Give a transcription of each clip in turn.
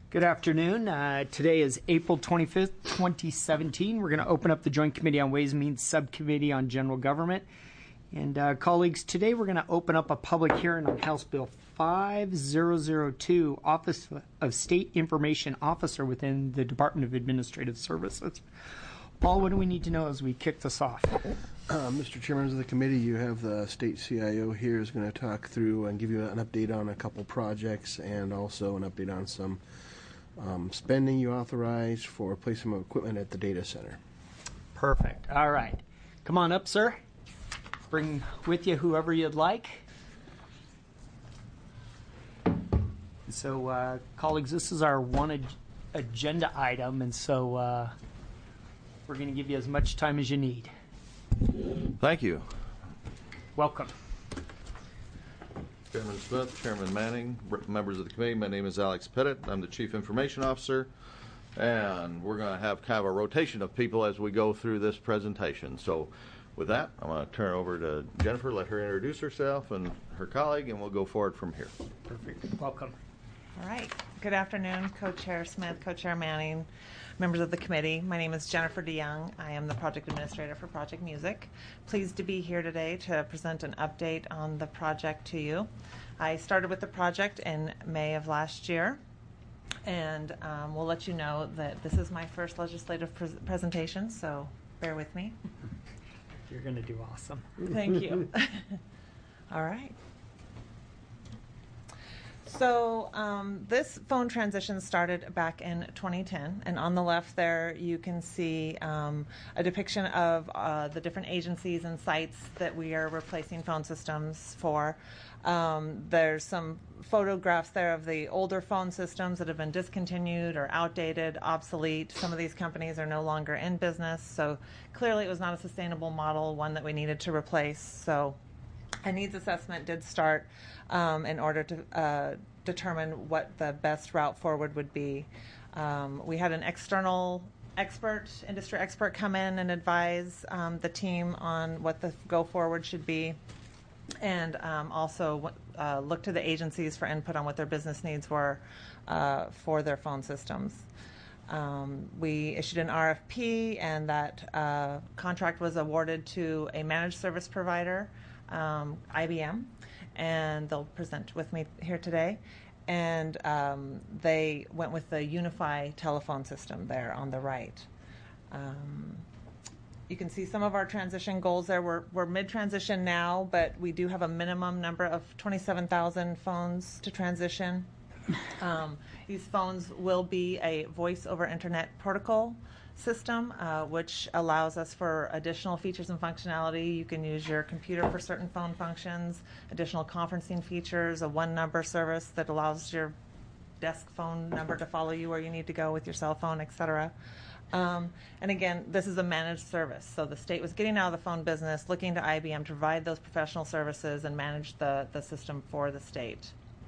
Good afternoon. Today is April 25th, 2017. We're going to open up the Joint Committee on Ways and Means Subcommittee on General Government. And colleagues, today we're going to open up a public hearing on House Bill 5002, Office of State Information Officer within the Department of Administrative Services. Paul, what do we need to know as we kick this off? Mr. Chairman of the committee, you have the state CIO here who's going to talk through and give you an update on a couple projects and also an update on some spending you authorized for placement of equipment at the data center. Perfect. All right. Come on up, sir. Bring with you whoever you'd like. So, colleagues, this is our one agenda item, and so we're going to give you as much time as you need. Thank you. Welcome. Chairman Smith, Chairman Manning, members of the committee, my name is Alex Pettit. I'm the Chief Information Officer, and we're going to have kind of a rotation of people as we go through this presentation. So with that, I'm going to turn it over to Jennifer, let her introduce herself and her colleague, and we'll go forward from here. Perfect. Welcome. All right. Good afternoon, Co-Chair Smith, Co-Chair Manning, members of the committee. My name is Jennifer DeYoung. I am the project administrator for Project Music. Pleased to be here today to present an update on the project to you. I started with the project in May of last year, and we'll let you know that this is my first legislative presentation, so bear with me. You're going to do awesome. Thank you. All right. So this phone transition started back in 2010, and on the left there you can see a depiction of the different agencies and sites that we are replacing phone systems for. There's some photographs there of the older phone systems that have been discontinued or outdated, obsolete. Some of these companies are no longer in business, so clearly it was not a sustainable model, one that we needed to replace. So a needs assessment did start in order to determine what the best route forward would be. We had an external industry expert come in and advise the team on what the go forward should be, and also look to the agencies for input on what their business needs were for their phone systems. We issued an RFP, and that contract was awarded to a managed service provider, IBM, and they'll present with me here today. And they went with the Unify telephone system there on the right. You can see some of our transition goals there. We're mid-transition now, but we do have a minimum number of 27,000 phones to transition. These phones will be a voice over internet protocol system, which allows us for additional features and functionality. You can use your computer for certain phone functions, additional conferencing features, a one-number service that allows your desk phone number to follow you where you need to go with your cell phone, etc. And again, this is a managed service. So the state was getting out of the phone business, looking to IBM to provide those professional services and manage the system for the state.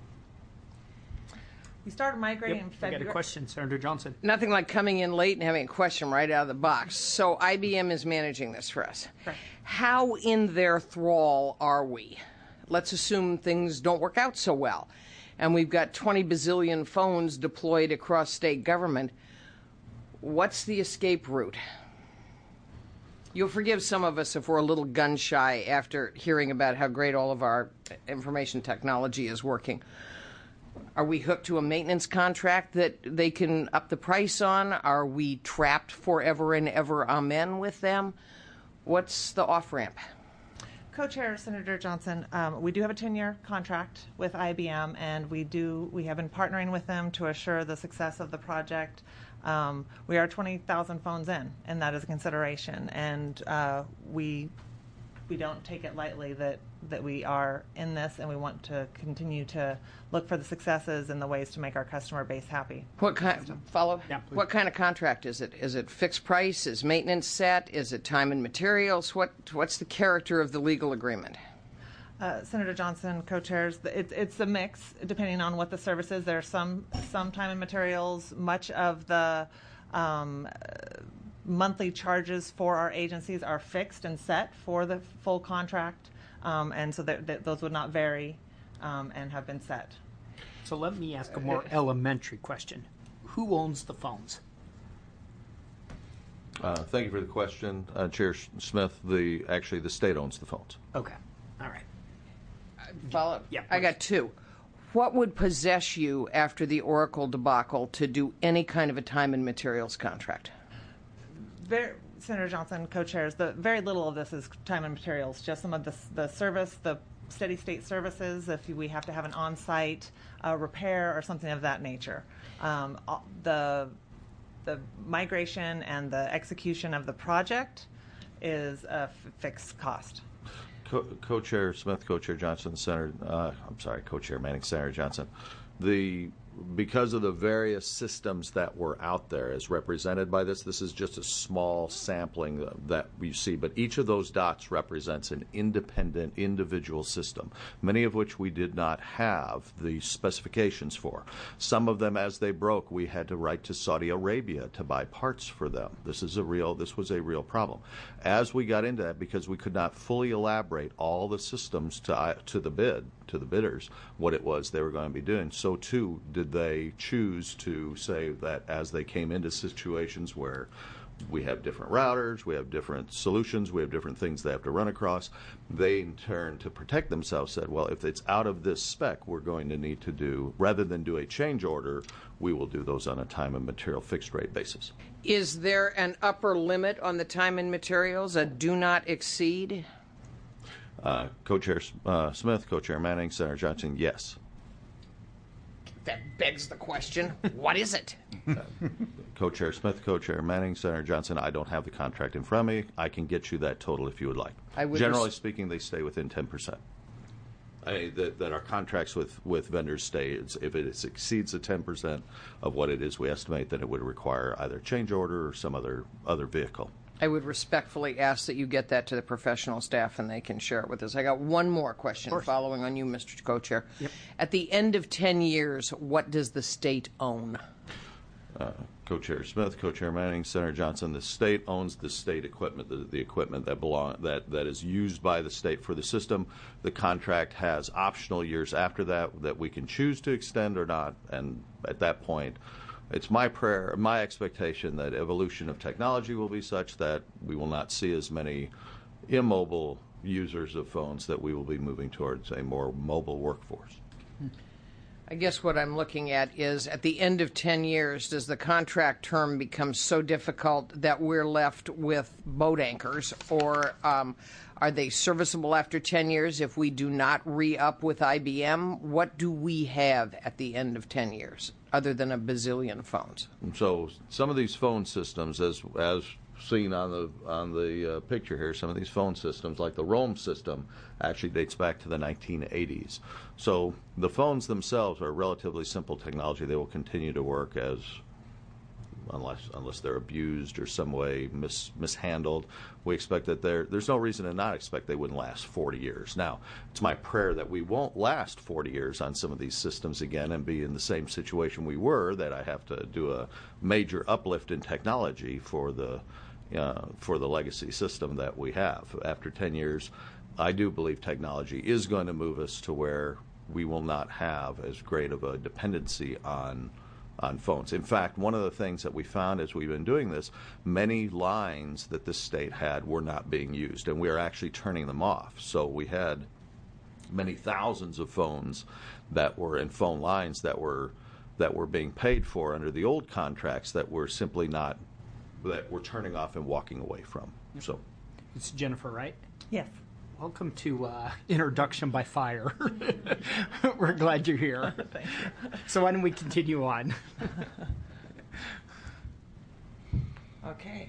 We started migrating in February. I got a question, Senator Johnson. Nothing like coming in late and having a question right out of the box. So IBM is managing this for us. Correct. How in their thrall are we? Let's assume things don't work out so well, and we've got 20 bazillion phones deployed across state government. What's the escape route? You'll forgive some of us if we're a little gun-shy after hearing about how great all of our information technology is working. Are we hooked to a maintenance contract that they can up the price on? Are we trapped forever and ever, amen, with them? What's the off-ramp? Co-Chair Senator Johnson, we do have a 10-year contract with IBM, and we have been partnering with them to assure the success of the project. We are 20,000 phones in, and that is a consideration. And we don't take it lightly that we are in this, and we want to continue to look for the successes and the ways to make our customer base happy. What kind? Follow? Yeah, what kind of contract is it? Is it fixed price? Is maintenance set? Is it time and materials? What's the character of the legal agreement? Senator Johnson, co-chairs, it's a mix depending on what the service is. There's some time and materials. Much of the monthly charges for our agencies are fixed and set for the full contract, and so those would not vary and have been set. So let me ask a more elementary question. who owns the phones? Thank you for the question, Chair Smith. Actually, the state owns the phones. Okay. All right. Follow. Yeah, I please. got two. What would possess you after the Oracle debacle to do any kind of a time and materials contract? Senator Johnson, co-chairs, very little of this is time and materials, just some of the service, the steady state services, if we have to have an on-site repair or something of that nature. The migration and the execution of the project is a fixed cost. Co-chair Smith, co-chair Johnson, co-chair Manning, Senator Johnson. Because of the various systems that were out there as represented by this is just a small sampling that you see, but each of those dots represents an independent individual system, many of which we did not have the specifications for. Some of them, as they broke, we had to write to Saudi Arabia to buy parts for them. This was a real problem. As we got into that, because we could not fully elaborate all the systems to the bidders, what it was they were going to be doing, so too did they choose to say that as they came into situations where we have different routers, we have different solutions, we have different things they have to run across, they in turn, to protect themselves, said, well, if it's out of this spec, we're going to need to do, rather than do a change order, we will do those on a time and material fixed rate basis. Is there an upper limit on the time and materials, a do not exceed? Co-chair Smith, co-chair Manning, Senator Johnson, yes. That begs the question, what is it? Co-chair Smith, co-chair Manning, Senator Johnson, I don't have the contract in front of me. I can get you that total if you would like. Generally speaking, they stay within 10%. That our contracts with vendors stay. If it exceeds the 10% of what it is we estimate, then it would require either change order or some other vehicle. I would respectfully ask that you get that to the professional staff and they can share it with us. I got one more question following on you, Mr. Co-Chair. Yep. At the end of 10 years, what does the state own? Co-chair Smith, co-chair Manning, Senator Johnson, the state owns the state equipment, the equipment that is used by the state for the system. The contract has optional years after that we can choose to extend or not, and at that point, it's my prayer, my expectation that evolution of technology will be such that we will not see as many immobile users of phones, that we will be moving towards a more mobile workforce. I guess what I'm looking at is, at the end of 10 years, does the contract term become so difficult that we're left with boat anchors, or are they serviceable after 10 years if we do not re-up with IBM? What do we have at the end of 10 years, other than a bazillion phones? So some of these phone systems, as seen on the picture here, some of these phone systems, like the Roam system, actually dates back to the 1980s. So the phones themselves are relatively simple technology. They will continue to work unless they're abused or some way mishandled. We expect that there's no reason to not expect they wouldn't last 40 years. Now, it's my prayer that we won't last 40 years on some of these systems again and be in the same situation we were, that I have to do a major uplift in technology for the legacy system that we have. After 10 years, I do believe technology is going to move us to where we will not have as great of a dependency on phones. In fact, one of the things that we found as we've been doing this, many lines that this state had were not being used, and we are actually turning them off. So we had many thousands of phones that were in phone lines that were being paid for under the old contracts that we're simply not, that we're turning off and walking away from. So It's Jennifer, right? Yes. Welcome to Introduction by Fire. We're glad you're here. Thank you. So why don't we continue on? Okay.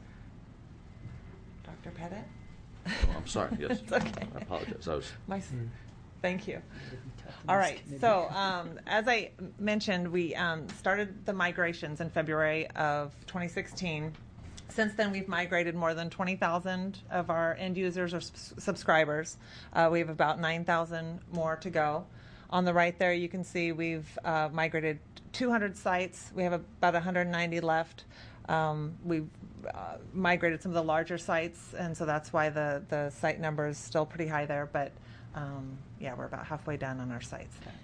Dr. Pettit? Oh, I'm sorry. Yes. It's okay. I apologize. Thank you. All right. So as I mentioned, we started the migrations in February of 2016. Since then, we've migrated more than 20,000 of our end users or subscribers. We have about 9,000 more to go. On the right there, you can see we've migrated 200 sites. We have about 190 left. We've migrated some of the larger sites, and so that's why the site number is still pretty high there. But yeah, we're about halfway done on our sites.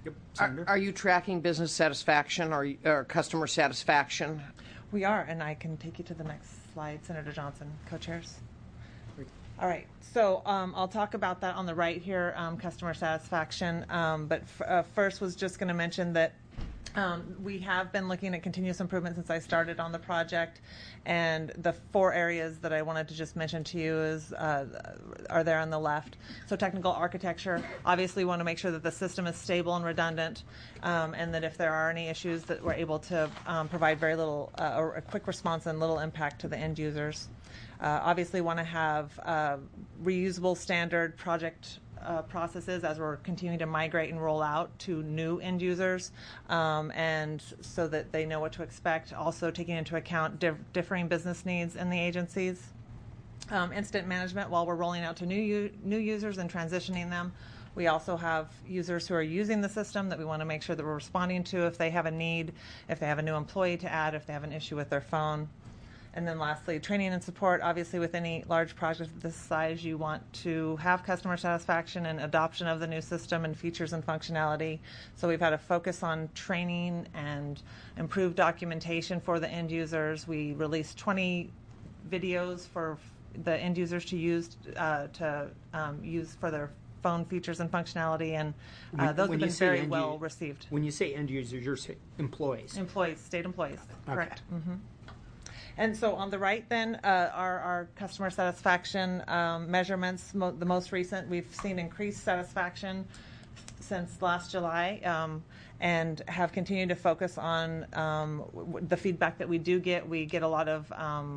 Yep. Senator? Are you tracking business satisfaction or customer satisfaction? We are, and I can take you to the next slide, Senator Johnson, co-chairs. All right, so I'll talk about that on the right here, customer satisfaction. But first was just going to mention that we have been looking at continuous improvement since I started on the project, and the 4 areas that I wanted to just mention to you are there on the left. So technical architecture, obviously we want to make sure that the system is stable and redundant, and that if there are any issues that we're able to provide very little, or a quick response and little impact to the end users. Obviously want to have reusable standard project processes as we're continuing to migrate and roll out to new end users, and so that they know what to expect. Also taking into account differing business needs in the agencies. Incident management while we're rolling out to new users and transitioning them. We also have users who are using the system that we want to make sure that we're responding to if they have a need, if they have a new employee to add, if they have an issue with their phone. And then lastly, training and support. Obviously, with any large project of this size, you want to have customer satisfaction and adoption of the new system and features and functionality. So we've had a focus on training and improved documentation for the end users. We released 20 videos for the end users to use for their phone features and functionality, and those have been very well received. When you say end users, you're saying employees. Employees, state employees, Okay. correct. Mm-hmm. And so on the right then are our customer satisfaction measurements. The most recent, we've seen increased satisfaction since last July, and have continued to focus on the feedback that we do get. We get a lot of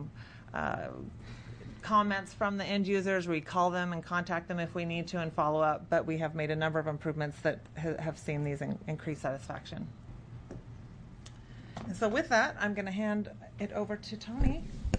comments from the end users. We call them and contact them if we need to and follow up, but we have made a number of improvements that have seen these increased satisfaction. And so with that, I'm going to hand it over to Tony.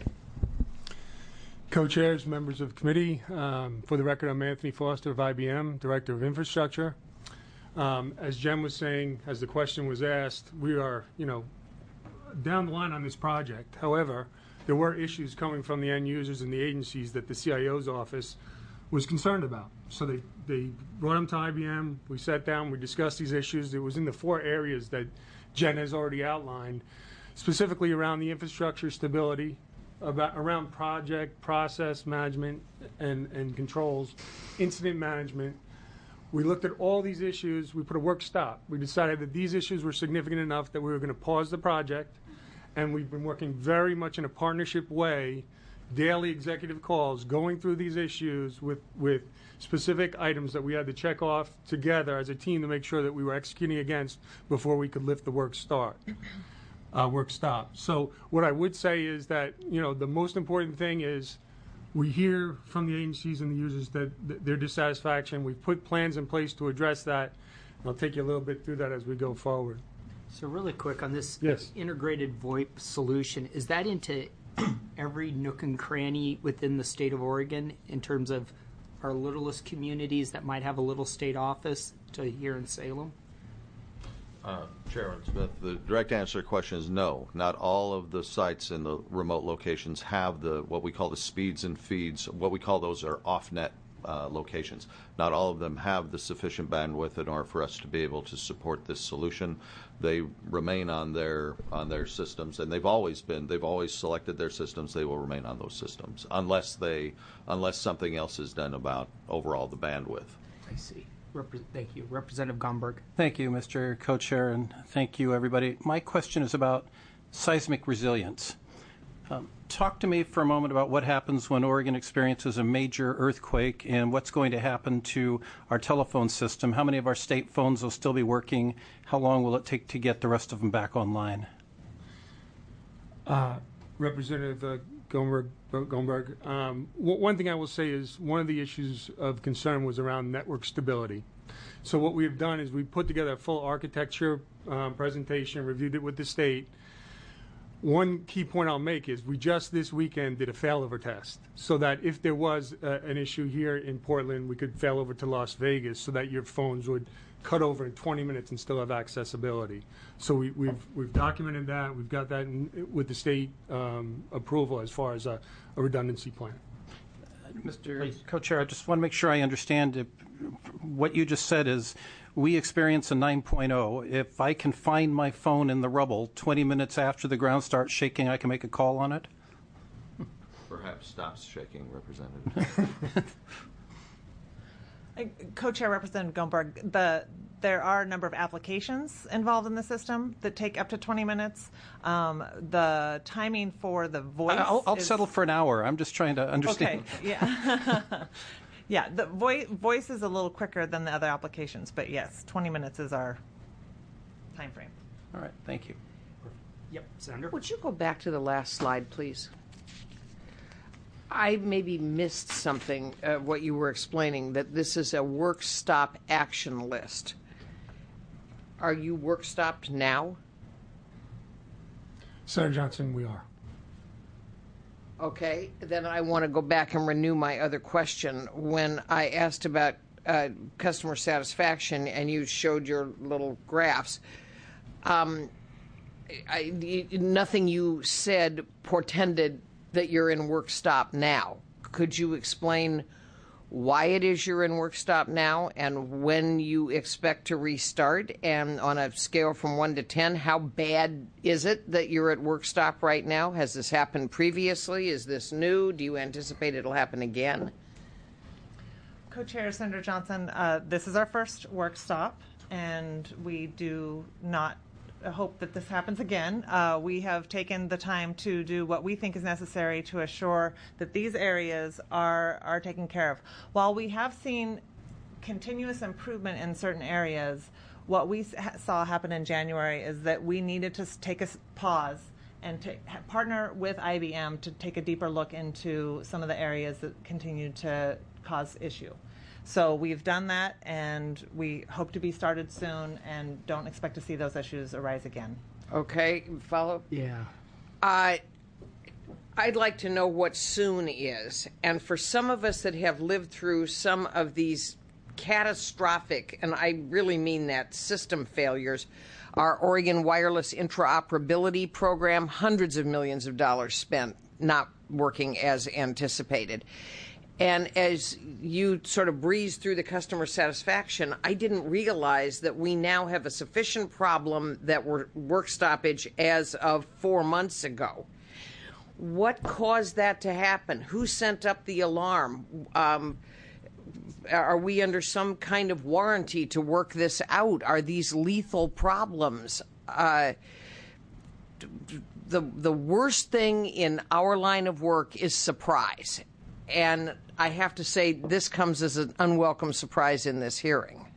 Co-chairs, members of the committee, for the record, I'm Anthony Foster of IBM, Director of Infrastructure. As Jen was saying, as the question was asked, we are, down the line on this project. However, there were issues coming from the end users and the agencies that the CIO's office was concerned about. So they brought them to IBM. We sat down, we discussed these issues. It was in the 4 areas that Jen has already outlined, specifically around the infrastructure stability, around project process management and controls, incident management. We looked at all these issues. We put a work stop. We decided that these issues were significant enough that we were going to pause the project, and we've been working very much in a partnership way, daily executive calls, going through these issues with specific items that we had to check off together as a team to make sure that we were executing against before we could lift the work stop. So what I would say is that, the most important thing is we hear from the agencies and the users that their dissatisfaction. We've put plans in place to address that. And I'll take you a little bit through that as we go forward. So really quick on this Yes. integrated VoIP solution, is that into every nook and cranny within the state of Oregon in terms of our littlest communities that might have a little state office to here in Salem? Chairman Smith, the direct answer to the question is no. Not all of the sites in the remote locations have what we call the speeds and feeds. What we call those are off-net locations. Not all of them have the sufficient bandwidth in order for us to be able to support this solution. They remain on their systems, and they've always selected their systems. They will remain on those systems unless something else is done about overall the bandwidth. I see. Thank you. Representative Gomberg. Thank you, Mr. Co-Chair, and thank you, everybody. My question is about seismic resilience. Talk to me for a moment about what happens when Oregon experiences a major earthquake and what's going to happen to our telephone system. How many of our state phones will still be working? How long will it take to get the rest of them back online? Representative Gomberg. One thing I will say is one of the issues of concern was around network stability. So what we've done is we put together a full architecture presentation, reviewed it with the state. One key point I'll make is we just this weekend did a failover test so that if there was an issue here in Portland, we could fail over to Las Vegas so that your phones would cut over in 20 minutes and still have accessibility. So we've documented that. We've got that with the state approval as far as a redundancy plan. Mr. Co-Chair, I just want to make sure I understand what you just said is we experience a 9.0. If I can find my phone in the rubble 20 minutes after the ground starts shaking, I can make a call on it? Perhaps stops shaking, Representative. Co-Chair Representative Goldberg, there are a number of applications involved in the system that take up to 20 minutes. The timing for the voice I'll settle for an hour. I'm just trying to understand. Okay, yeah. Yeah, the voice is a little quicker than the other applications, but yes, 20 minutes is our time frame. All right, thank you. Yep, Senator. Would you go back to the last slide, please? I maybe missed something, what you were explaining, that this is a work stop action list. Are you work stopped now? Senator Johnson, we are. Okay, then I want to go back and renew my other question. When I asked about customer satisfaction and you showed your little graphs, nothing you said portended that you're in work stop now. Could you explain why it is you're in work stop now and when you expect to restart? And on a scale from 1 to 10, how bad is it that you're at work stop right now? Has this happened previously? Is this new? Do you anticipate it'll happen again? Co-Chair Senator Johnson, this is our first work stop, and we do not hope that this happens again. We have taken the time to do what we think is necessary to assure that these areas are taken care of. While we have seen continuous improvement in certain areas, what we saw happen in January is that we needed to take a pause and to partner with IBM to take a deeper look into some of the areas that continue to cause issue. So we've done that, and we hope to be started soon and don't expect to see those issues arise again. Okay, follow? Yeah. I'd like to know what soon is. And for some of us that have lived through some of these catastrophic, and I really mean that, system failures, our Oregon Wireless Interoperability Program, hundreds of millions of dollars spent not working as anticipated. And as you sort of breeze through the customer satisfaction, I didn't realize that we now have a sufficient problem that we're work stoppage as of 4 months ago. What caused that to happen? Who sent up the alarm? Are we under some kind of warranty to work this out? Are these lethal problems? The worst thing in our line of work is surprise. And I have to say, this comes as an unwelcome surprise in this hearing.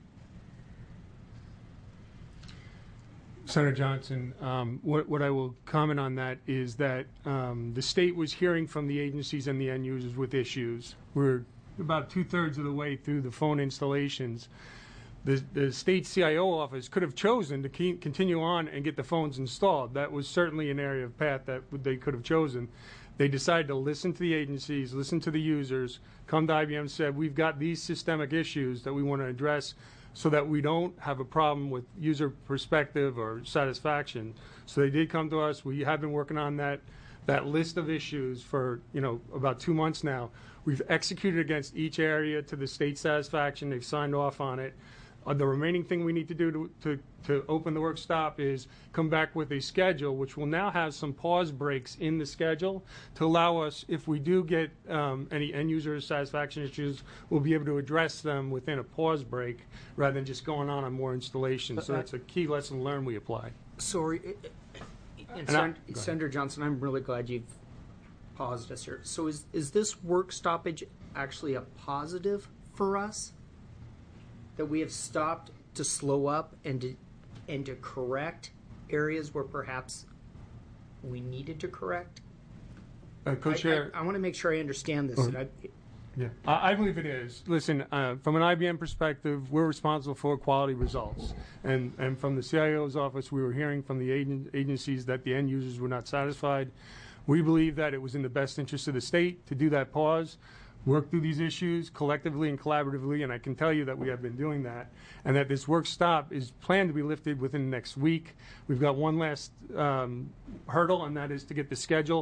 Senator Johnson, what I will comment on that is that the state was hearing from the agencies and the end users with issues. We're about 2/3 of the way through the phone installations. The state CIO office could have chosen to continue on and get the phones installed. That was certainly an area of path that they could have chosen. They decided to listen to the agencies, listen to the users, come to IBM and said, we've got these systemic issues that we want to address so that we don't have a problem with user perspective or satisfaction. So they did come to us. We have been working on that list of issues for about 2 months now. We've executed against each area to the state satisfaction. They've signed off on it. The remaining thing we need to do to open the work stop is come back with a schedule, which will now have some pause breaks in the schedule to allow us, if we do get any end user satisfaction issues, we'll be able to address them within a pause break rather than just going on more installations. So that's a key lesson learned we applied. Sorry, Senator Johnson, I'm really glad you've paused us here. So is this work stoppage actually a positive for us? That we have stopped to slow up and to correct areas where perhaps we needed to correct? Co-Chair, I want to make sure I understand this. Yeah, I believe it is. Listen, from an IBM perspective, we're responsible for quality results. And from the CIO's office, we were hearing from the agencies that the end users were not satisfied. We believe that it was in the best interest of the state to do that pause, work through these issues collectively and collaboratively, and I can tell you that we have been doing that, and that this work stop is planned to be lifted within the next week. We've got one last hurdle, and that is to get the schedule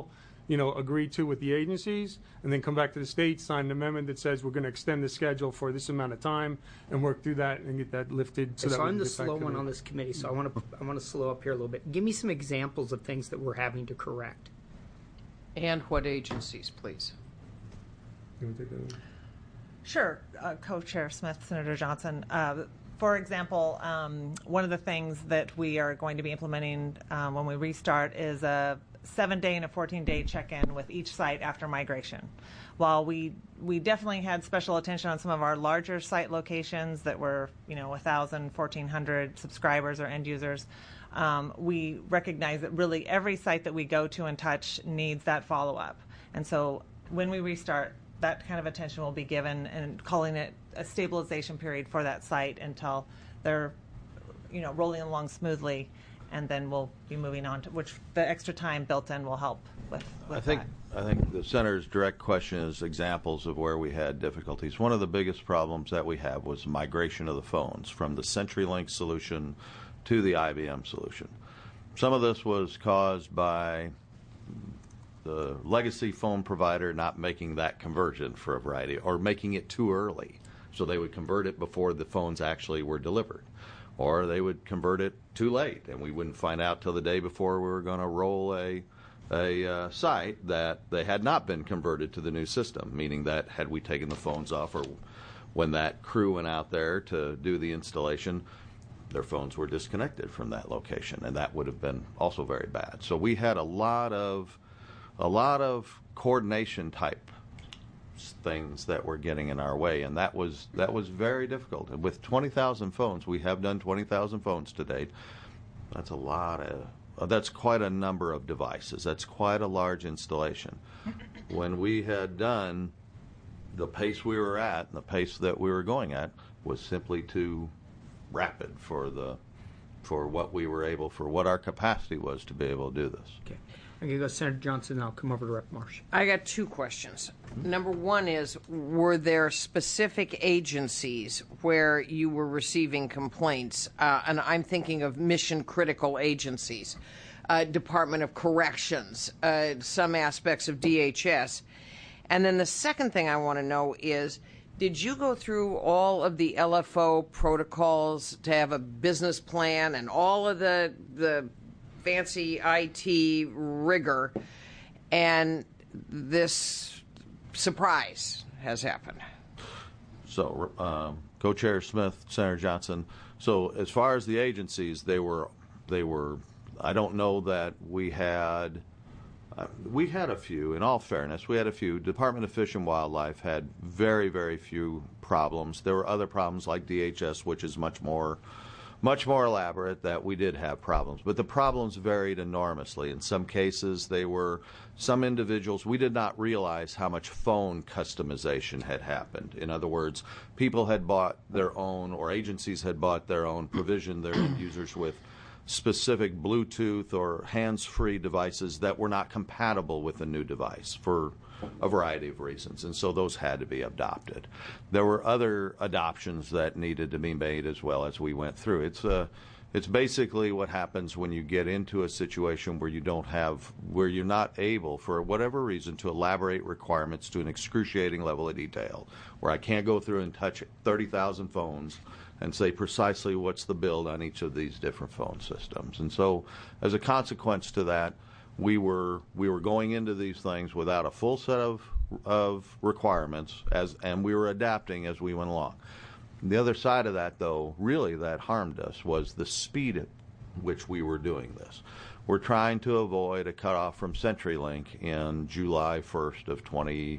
agreed to with the agencies, and then come back to the state, sign an amendment that says we're going to extend the schedule for this amount of time, and work through that and get that lifted. So that we I'm can the get back slow to one on this committee, so I want to slow up here a little bit. Give me some examples of things that we're having to correct. And what agencies, please? You wanna take that one? Sure, Co-Chair Smith, Senator Johnson. For example, one of the things that we are going to be implementing when we restart is a 7-day and a 14-day check-in with each site after migration. While we definitely had special attention on some of our larger site locations that were 1,000, 1,400 subscribers or end users, we recognize that really every site that we go to and touch needs that follow-up. And so when we restart, that kind of attention will be given, and calling it a stabilization period for that site until they're rolling along smoothly, and then we'll be moving on to which the extra time built in will help with I think the Senator's direct question is examples of where we had difficulties. One of the biggest problems that we have was migration of the phones from the CenturyLink solution to the IBM solution. Some of this was caused by the legacy phone provider not making that conversion for a variety, or making it too early. So they would convert it before the phones actually were delivered. Or they would convert it too late, and we wouldn't find out till the day before we were going to roll a site that they had not been converted to the new system, meaning that had we taken the phones off, or when that crew went out there to do the installation, their phones were disconnected from that location, and that would have been also very bad. So we had a lot of coordination type things that were getting in our way, and that was very difficult. And with 20,000 phones, we have done 20,000 phones to date. That's quite a number of devices. That's quite a large installation. When we had done the pace we were at, and the pace that we were going at was simply too rapid for what our capacity was to be able to do this. Okay. I'm going to go Senator Johnson, and I'll come over to Rep. Marsh. I got two questions. Number one is, were there specific agencies where you were receiving complaints? And I'm thinking of mission-critical agencies, Department of Corrections, some aspects of DHS. And then the second thing I want to know is, did you go through all of the LFO protocols to have a business plan and all of the fancy IT rigor, and this surprise has happened? So, Co-Chair Smith, Senator Johnson. So, as far as the agencies, they were. I don't know that we had a few. In all fairness, we had a few. Department of Fish and Wildlife had very, very few problems. There were other problems like DHS, which is much more elaborate, that we did have problems. But the problems varied enormously. In some cases, some individuals, we did not realize how much phone customization had happened. In other words, people had bought their own, or agencies had bought their own, provisioned their end users with specific Bluetooth or hands-free devices that were not compatible with the new device for a variety of reasons, and so those had to be adopted. There were other adoptions that needed to be made as well as we went through. It's basically what happens when you get into a situation where you're not able, for whatever reason, to elaborate requirements to an excruciating level of detail, where I can't go through and touch 30,000 phones and say precisely what's the build on each of these different phone systems. And so, as a consequence to that, we were going into these things without a full set of requirements, and we were adapting as we went along. The other side of that, though, really that harmed us, was the speed at which we were doing this. We're trying to avoid a cutoff from CenturyLink in July 1st of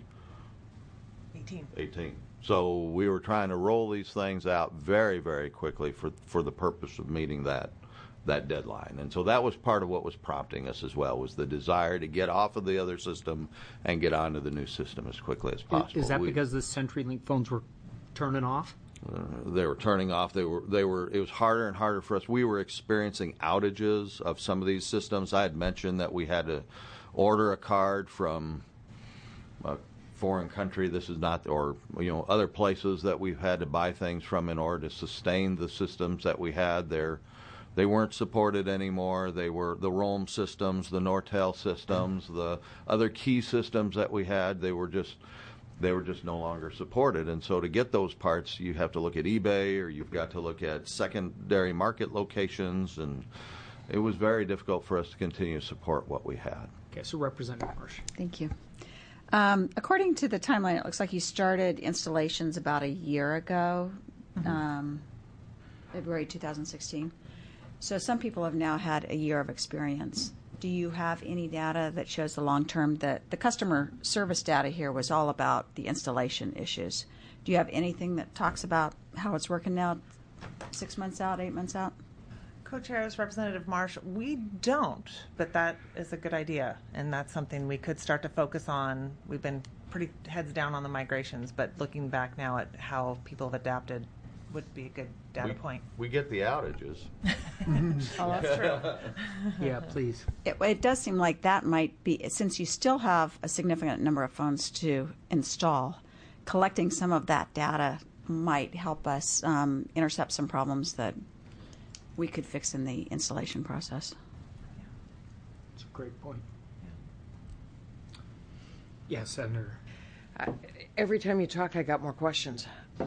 2018. So we were trying to roll these things out very, very quickly for the purpose of meeting that deadline. And so that was part of what was prompting us as well, was the desire to get off of the other system and get onto the new system as quickly as possible. Is that because the CenturyLink phones were turning off? They were turning off. They were. It was harder and harder for us. We were experiencing outages of some of these systems. I had mentioned that we had to order a card from a foreign country. This is not, or other places that we've had to buy things from in order to sustain the systems that we had. There they weren't supported anymore. They were the Roam systems, the Nortel systems, the other key systems that we had. They were just no longer supported. And so to get those parts, you have to look at eBay, or you've got to look at secondary market locations, and it was very difficult for us to continue to support what we had. Okay, so Representative Marsh. Thank you. According to the timeline, it looks like you started installations about a year ago, February 2016. So some people have now had a year of experience. Do you have any data that shows the long term? That the customer service data here was all about the installation issues. Do you have anything that talks about how it's working now, 6 months out, 8 months out? Co-chairs, Representative Marsh, we don't, but that is a good idea, and that's something we could start to focus on. We've been pretty heads down on the migrations, but looking back now at how people have adapted would be a good data point. We get the outages. Oh, that's true. Yeah, please. It does seem like that might be, since you still have a significant number of phones to install, collecting some of that data might help us intercept some problems that we could fix in the installation process. That's a great point. Yeah, Senator. Every time you talk, I got more questions.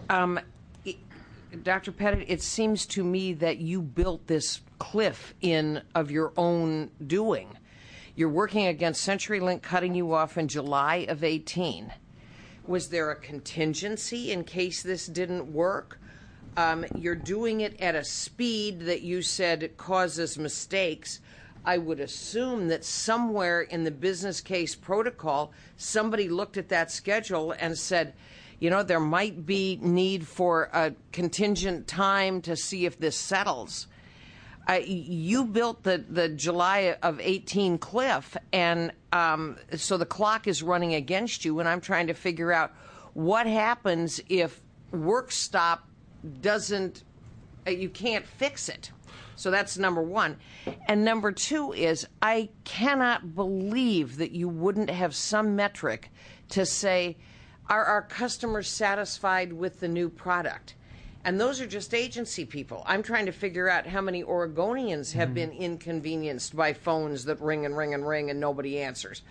Dr. Pettit, it seems to me that you built this cliff of your own doing. You're working against CenturyLink cutting you off in July of 18. Was there a contingency in case this didn't work? You're doing it at a speed that you said causes mistakes. I would assume that somewhere in the business case protocol, somebody looked at that schedule and said, there might be need for a contingent time to see if this settles. You built the July of 18 cliff, and so the clock is running against you, and I'm trying to figure out what happens if work stop doesn't, you can't fix it. So that's number one. And number two is, I cannot believe that you wouldn't have some metric to say, are our customers satisfied with the new product? And those are just agency people. I'm trying to figure out how many Oregonians have been inconvenienced by phones that ring and ring and ring and nobody answers.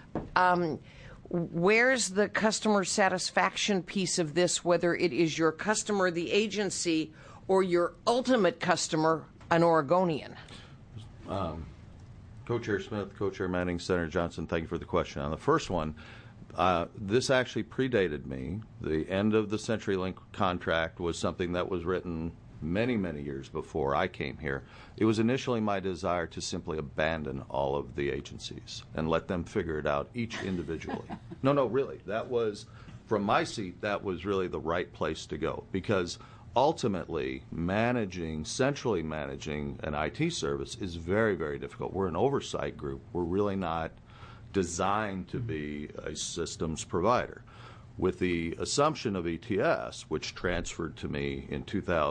Where's the customer satisfaction piece of this, whether it is your customer, the agency, or your ultimate customer, an Oregonian? Co-Chair Smith, Co-Chair Manning, Senator Johnson, thank you for the question. On the first one, this actually predated me. The end of the CenturyLink contract was something that was written many, many years before I came here. It was initially my desire to simply abandon all of the agencies and let them figure it out each individually. No, really. That was, from my seat, that was really the right place to go, because ultimately centrally managing an IT service is very, very difficult. We're an oversight group. We're really not designed to be a systems provider. With the assumption of ETS, which transferred to me in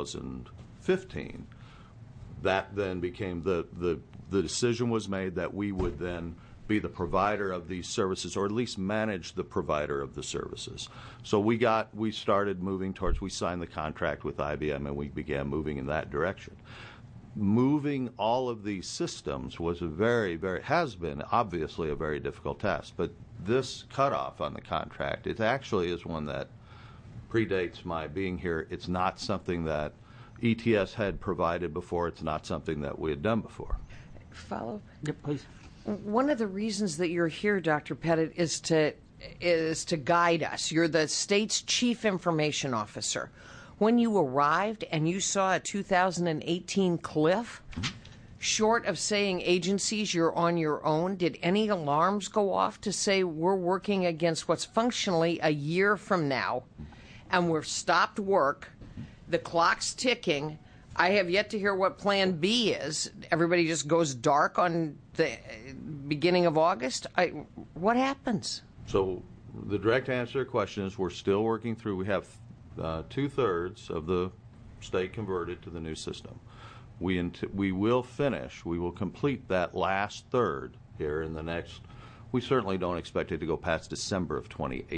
2015, that then became the decision was made that we would then be the provider of these services, or at least manage the provider of the services. So we started moving towards, we signed the contract with IBM, and we began moving in that direction. Moving all of these systems was has been obviously a very difficult task, but this cutoff on the contract, it actually is one that predates my being here. It's not something that ETS had provided before. It's not something that we had done before. Follow? Yep, please. One of the reasons that you're here, Dr. Pettit, is to guide us. You're the state's chief information officer. When you arrived and you saw a 2018 cliff, short of saying agencies, you're on your own, did any alarms go off to say we're working against what's functionally a year from now, and we've stopped work, the clock's ticking, I have yet to hear what Plan B is. Everybody just goes dark on the beginning of August? What happens? So the direct answer to your question is we're still working through. We have 2/3 of the state converted to the new system. We will complete that last third here in the next. We certainly don't expect it to go past December of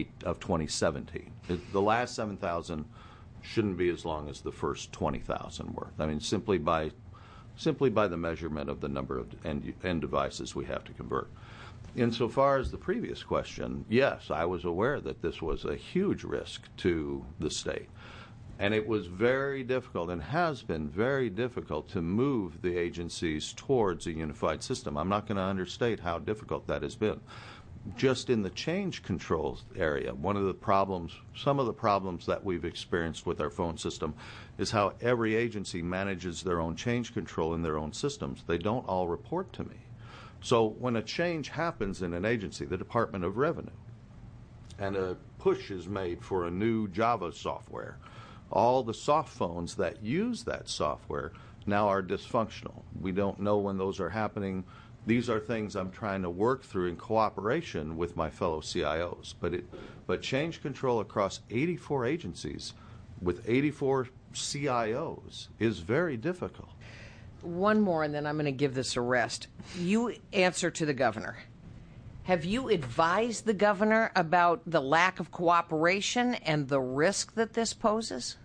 2017. The last 7,000 shouldn't be as long as the first 20,000 were. I mean, simply by simply by the measurement of the number of end devices we have to convert. Insofar as the previous question, yes, I was aware that this was a huge risk to the state. And it was very difficult and has been very difficult to move the agencies towards a unified system. I'm not going to understate how difficult that has been. Just in the change control area, some of the problems that we've experienced with our phone system is how every agency manages their own change control in their own systems. They don't all report to me. So when a change happens in an agency, the Department of Revenue, and a push is made for a new Java software, all the soft phones that use that software now are dysfunctional. We don't know when those are happening. These are things I'm trying to work through in cooperation with my fellow CIOs. But change control across 84 agencies with 84 CIOs is very difficult. One more, and then I'm going to give this a rest. You answer to the governor. Have you advised the governor about the lack of cooperation and the risk that this poses?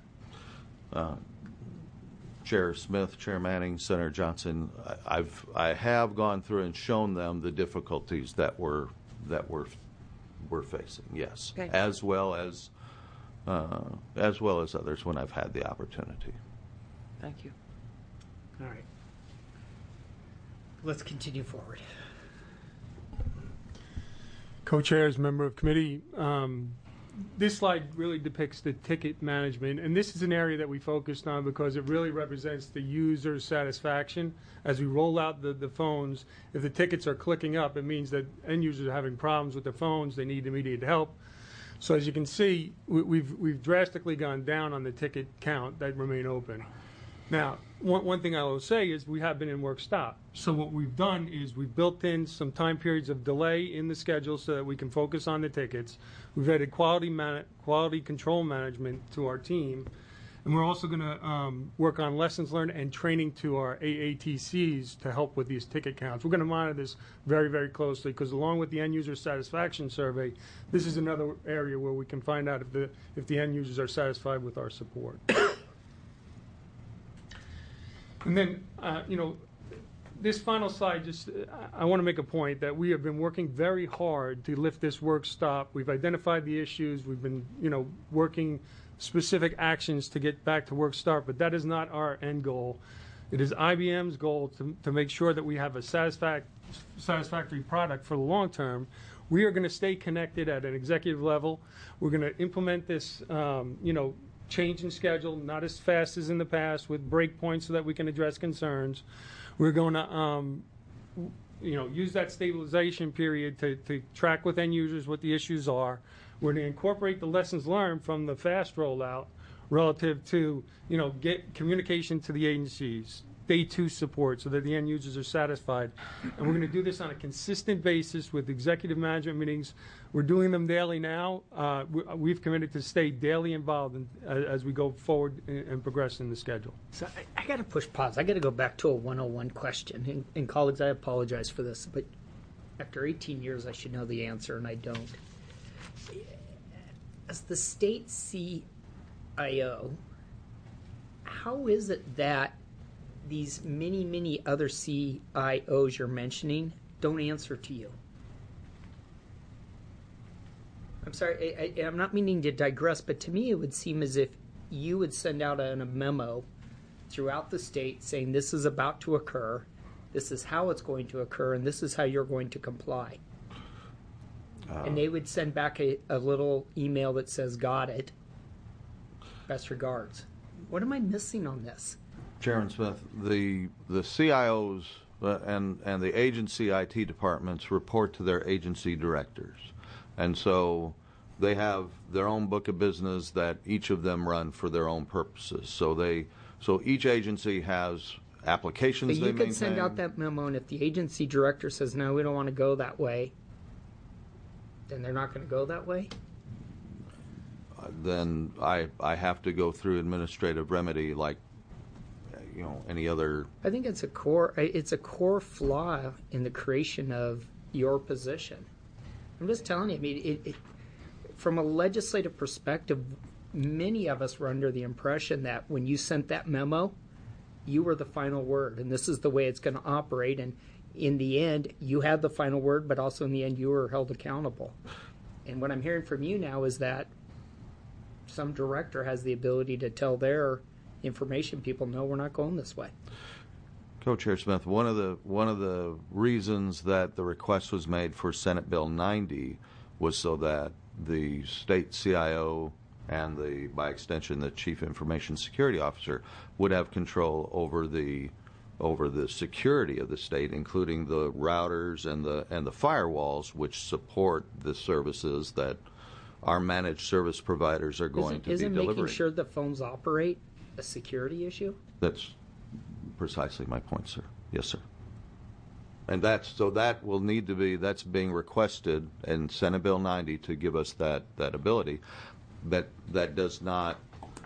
Chair Smith, Chair Manning, Senator Johnson, I have gone through and shown them the difficulties that we're facing. Yes, okay. as well as others when I've had the opportunity. Thank you. All right. Let's continue forward. Co-chairs, member of committee, this slide really depicts the ticket management, and this is an area that we focused on because it really represents the user satisfaction. As we roll out the phones, if the tickets are clicking up, it means that end users are having problems with their phones. They need immediate help. So as you can see, we've drastically gone down on the ticket count that remain open. Now, one thing I will say is we have been in work stop. So what we've done is we've built in some time periods of delay in the schedule so that we can focus on the tickets. We've added quality control management to our team. And we're also going to work on lessons learned and training to our AATCs to help with these ticket counts. We're going to monitor this very, very closely because along with the end user satisfaction survey, this is another area where we can find out if the end users are satisfied with our support. And then, this final slide, I want to make a point that we have been working very hard to lift this work stop. We've identified the issues. We've been, working specific actions to get back to work start, but that is not our end goal. It is IBM's goal to make sure that we have a satisfactory product for the long term. We are going to stay connected at an executive level. We're going to implement this, change in schedule, not as fast as in the past, with breakpoints so that we can address concerns. We're going to, use that stabilization period to track with end users what the issues are. We're going to incorporate the lessons learned from the fast rollout relative to, get communication to the agencies, day 2 support so that the end users are satisfied. And we're going to do this on a consistent basis with executive management meetings. We're doing them daily now. We've committed to stay daily involved as we go forward and progress in the schedule. So I got to push pause. I got to go back to a 101 question. And colleagues, I apologize for this, but after 18 years, I should know the answer, and I don't. As the state CIO, how is it that these many other CIOs you're mentioning don't answer to you? I'm sorry, I'm not meaning to digress, but to me it would seem as if you would send out a memo throughout the state saying this is about to occur, this is how it's going to occur, and this is how you're going to comply. And they would send back a little email that says, got it, best regards. What am I missing on this? Chairman Smith, the CIOs and the agency IT departments report to their agency directors. And so they have their own book of business that each of them run for their own purposes. So each agency has applications they maintain. You could send out that memo, and if the agency director says, no, we don't want to go that way, then they're not going to go that way? Then I have to go through administrative remedy like any other. I think it's a core flaw in the creation of your position. I'm just telling you. I mean, from a legislative perspective, many of us were under the impression that when you sent that memo, you are the final word, and this is the way it's going to operate. And in the end, you had the final word, but also in the end, you were held accountable. And what I'm hearing from you now is that some director has the ability to tell their information people, no, we're not going this way. Co-Chair Smith, one of the reasons that the request was made for Senate Bill 90 was so that the state CIO and by extension the Chief Information Security Officer would have control over the security of the state, including the routers and the firewalls which support the services that our managed service providers are going to be delivering. Isn't making sure the phones operate a security issue? That's precisely my point, sir. Yes, sir. And that will need to be, that's being requested in Senate Bill 90 to give us that ability. That does not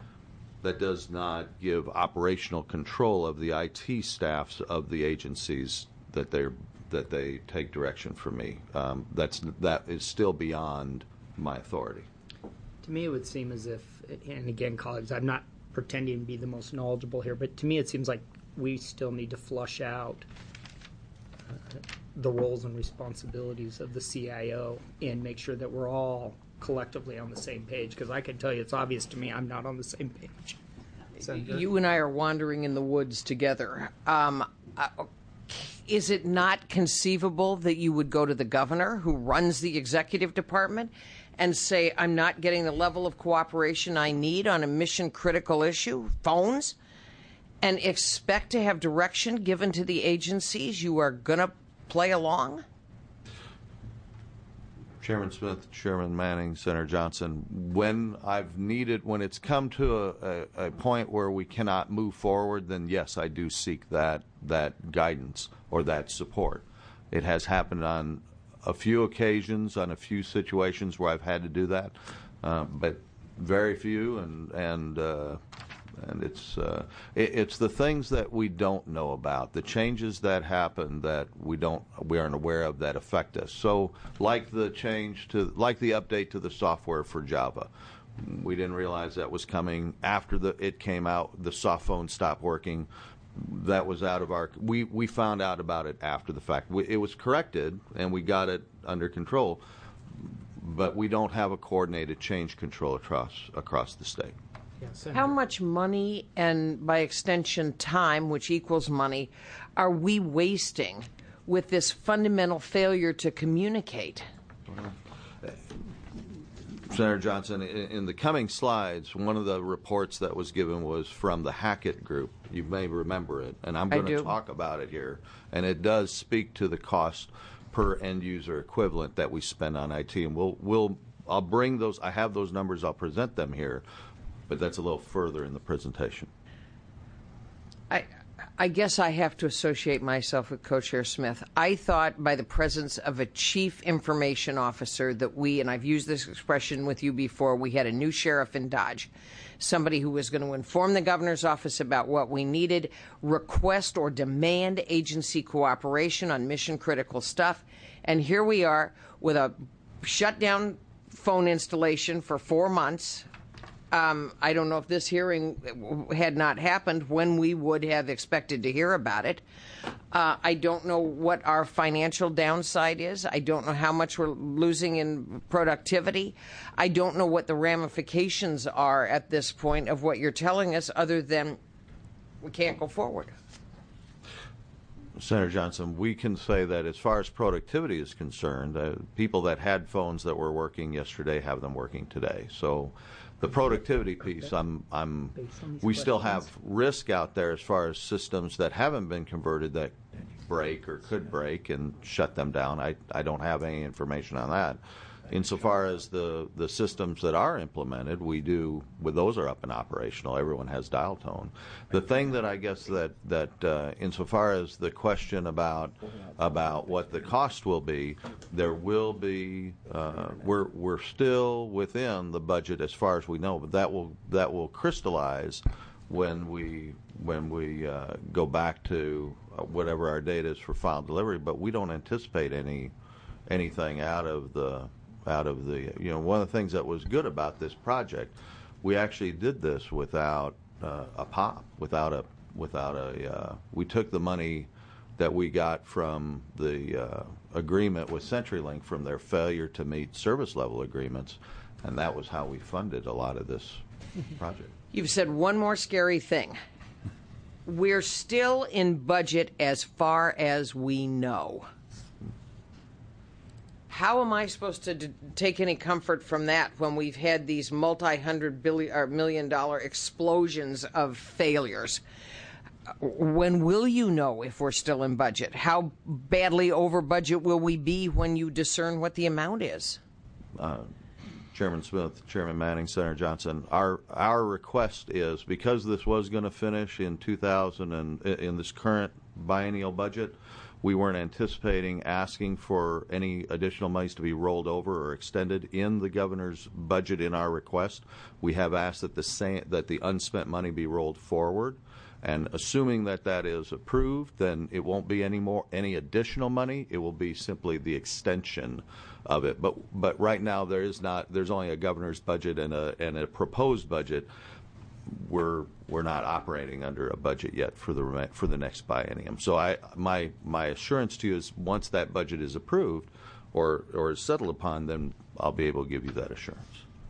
give operational control of the IT staffs of the agencies that they take direction from me. That is still beyond my authority. To me, it would seem as if, and again, colleagues, I'm not pretending to be the most knowledgeable here, but to me it seems like we still need to flush out the roles and responsibilities of the CIO and make sure that we're all collectively on the same page, because I can tell you it's obvious to me I'm not on the same page. Senator? You and I are wandering in the woods together. Is it not conceivable that you would go to the governor who runs the executive department and say, I'm not getting the level of cooperation I need on a mission critical issue, phones, and expect to have direction given to the agencies you are going to play along? Chairman Smith, Chairman Manning, Senator Johnson, when it's come to a point where we cannot move forward, then yes, I do seek that guidance or that support. It has happened on a few occasions, on a few situations where I've had to do that, but very few, and it's the things that we don't know about, the changes that happen that we aren't aware of that affect us. So, like the update to the software for Java, we didn't realize that was coming after it came out. The soft phone stopped working. That was out of our. We found out about it after the fact. It was corrected and we got it under control, but we don't have a coordinated change control across the state. How much money and, by extension, time, which equals money, are we wasting with this fundamental failure to communicate? Senator Johnson, in the coming slides, one of the reports that was given was from the Hackett Group. You may remember it, and I'm going to talk about it here. And it does speak to the cost per end-user equivalent that we spend on IT. And I'll bring those. I have those numbers. I'll present them here. But that's a little further in the presentation. I guess I have to associate myself with Co-Chair Smith. I thought by the presence of a chief information officer that and I've used this expression with you before, we had a new sheriff in Dodge, somebody who was going to inform the governor's office about what we needed, request or demand agency cooperation on mission critical stuff. And here we are with a shutdown phone installation for 4 months. I don't know if this hearing had not happened when we would have expected to hear about it. I don't know what our financial downside is. I don't know how much we're losing in productivity. I don't know what the ramifications are at this point of what you're telling us, other than we can't go forward. Senator Johnson, we can say that as far as productivity is concerned, people that had phones that were working yesterday have them working today. So the productivity piece, we still have risk out there as far as systems that haven't been converted that break or could break and shut them down. I don't have any information on that. Insofar as the systems that are implemented, those are up and operational. Everyone has dial tone. The thing that I guess that insofar as the question about what the cost will be, there will be we're still within the budget as far as we know, but that will crystallize when we go back to whatever our date is for file delivery. But we don't anticipate anything out of the one of the things that was good about this project, we actually did this without a POP, without we took the money that we got from the agreement with CenturyLink from their failure to meet service level agreements, and that was how we funded a lot of this project. You've said one more scary thing. We're still in budget as far as we know. How am I supposed to take any comfort from that when we've had these multi-hundred million-dollar explosions of failures? When will you know if we're still in budget? How badly over budget will we be when you discern what the amount is? Chairman Smith, Chairman Manning, Senator Johnson, our request is, because this was going to finish in 2000 and in this current biennial budget, we weren't anticipating asking for any additional monies to be rolled over or extended in the governor's budget in our request. We have asked that the unspent money be rolled forward. And assuming that that is approved, then it won't be any additional money. It will be simply the extension of it. But right now there's only a governor's budget and a proposed budget. We're not operating under a budget yet for the next biennium. So my assurance to you is, once that budget is approved or is settled upon, then I'll be able to give you that assurance.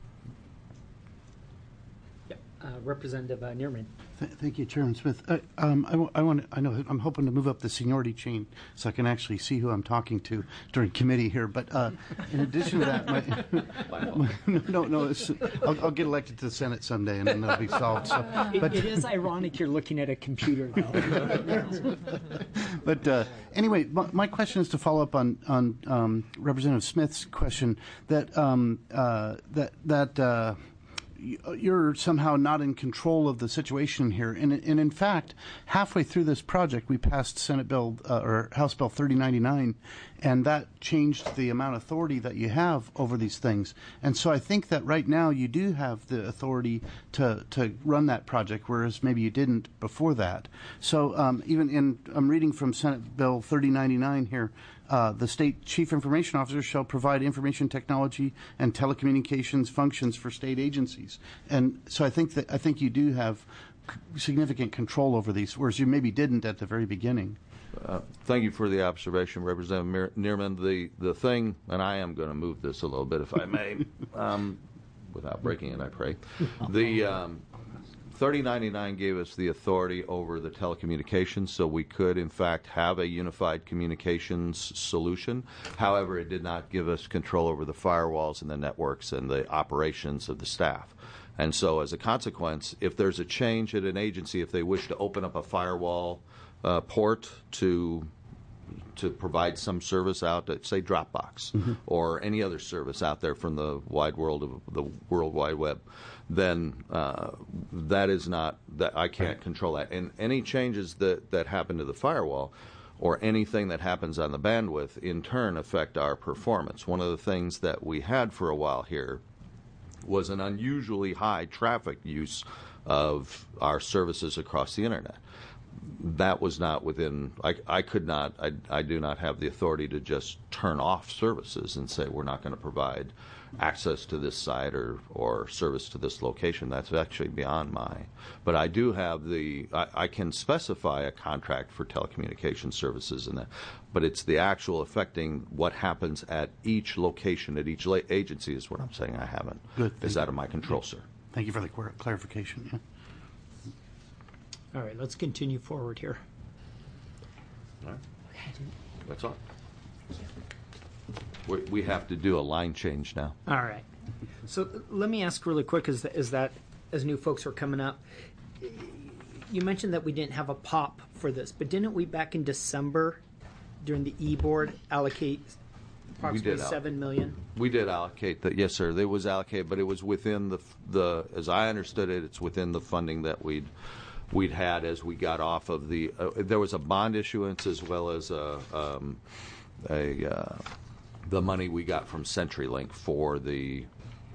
Representative Neerman. Thank you, Chairman Smith. I'm hoping to move up the seniority chain so I can actually see who I'm talking to during committee here. But in addition to that, I'll get elected to the Senate someday, and then that'll be solved. So, it is ironic you're looking at a computer, though. But anyway, my question is to follow up on Representative Smith's question that you're somehow not in control of the situation here. And in fact, halfway through this project, we passed Senate Bill or House Bill 3099, and that changed the amount of authority that you have over these things. And so I think that right now you do have the authority to run that project, whereas maybe you didn't before that. So I'm reading from Senate Bill 3099 here. The state chief information officer shall provide information technology and telecommunications functions for state agencies. And so I think you do have significant control over these, whereas you maybe didn't at the very beginning. Thank you for the observation, Representative Neerman. The thing, and I am going to move this a little bit if I may, without breaking it, I pray. The 3099 gave us the authority over the telecommunications, so we could, in fact, have a unified communications solution. However, it did not give us control over the firewalls and the networks and the operations of the staff. And so, as a consequence, if there's a change at an agency, if they wish to open up a firewall port to provide some service out at, say, Dropbox, or any other service out there from the wide world of the World Wide Web, then that is not, that I can't control that. And any changes that happen to the firewall or anything that happens on the bandwidth in turn affect our performance. One of the things that we had for a while here was an unusually high traffic use of our services across the internet. That was not within, I do not have the authority to just turn off services and say we're not going to provide access to this site or service to this location. That's actually beyond but I do have I can specify a contract for telecommunications services in that, but it's the actual affecting what happens at each location, at each agency is what I'm saying I haven't. Good. Is out of my control, sir. Thank you for the clarification. Yeah. All right, let's continue forward here. All right. That's all. We have to do a line change now. All right. So let me ask really quick, as new folks are coming up, you mentioned that we didn't have a POP for this, but didn't we back in December during the E-Board allocate approximately $7 million? We did allocate that, yes, sir. It was allocated, but it was within the as I understood it, it's within the funding that we'd had as we got off of the. There was a bond issuance as well as the money we got from CenturyLink for the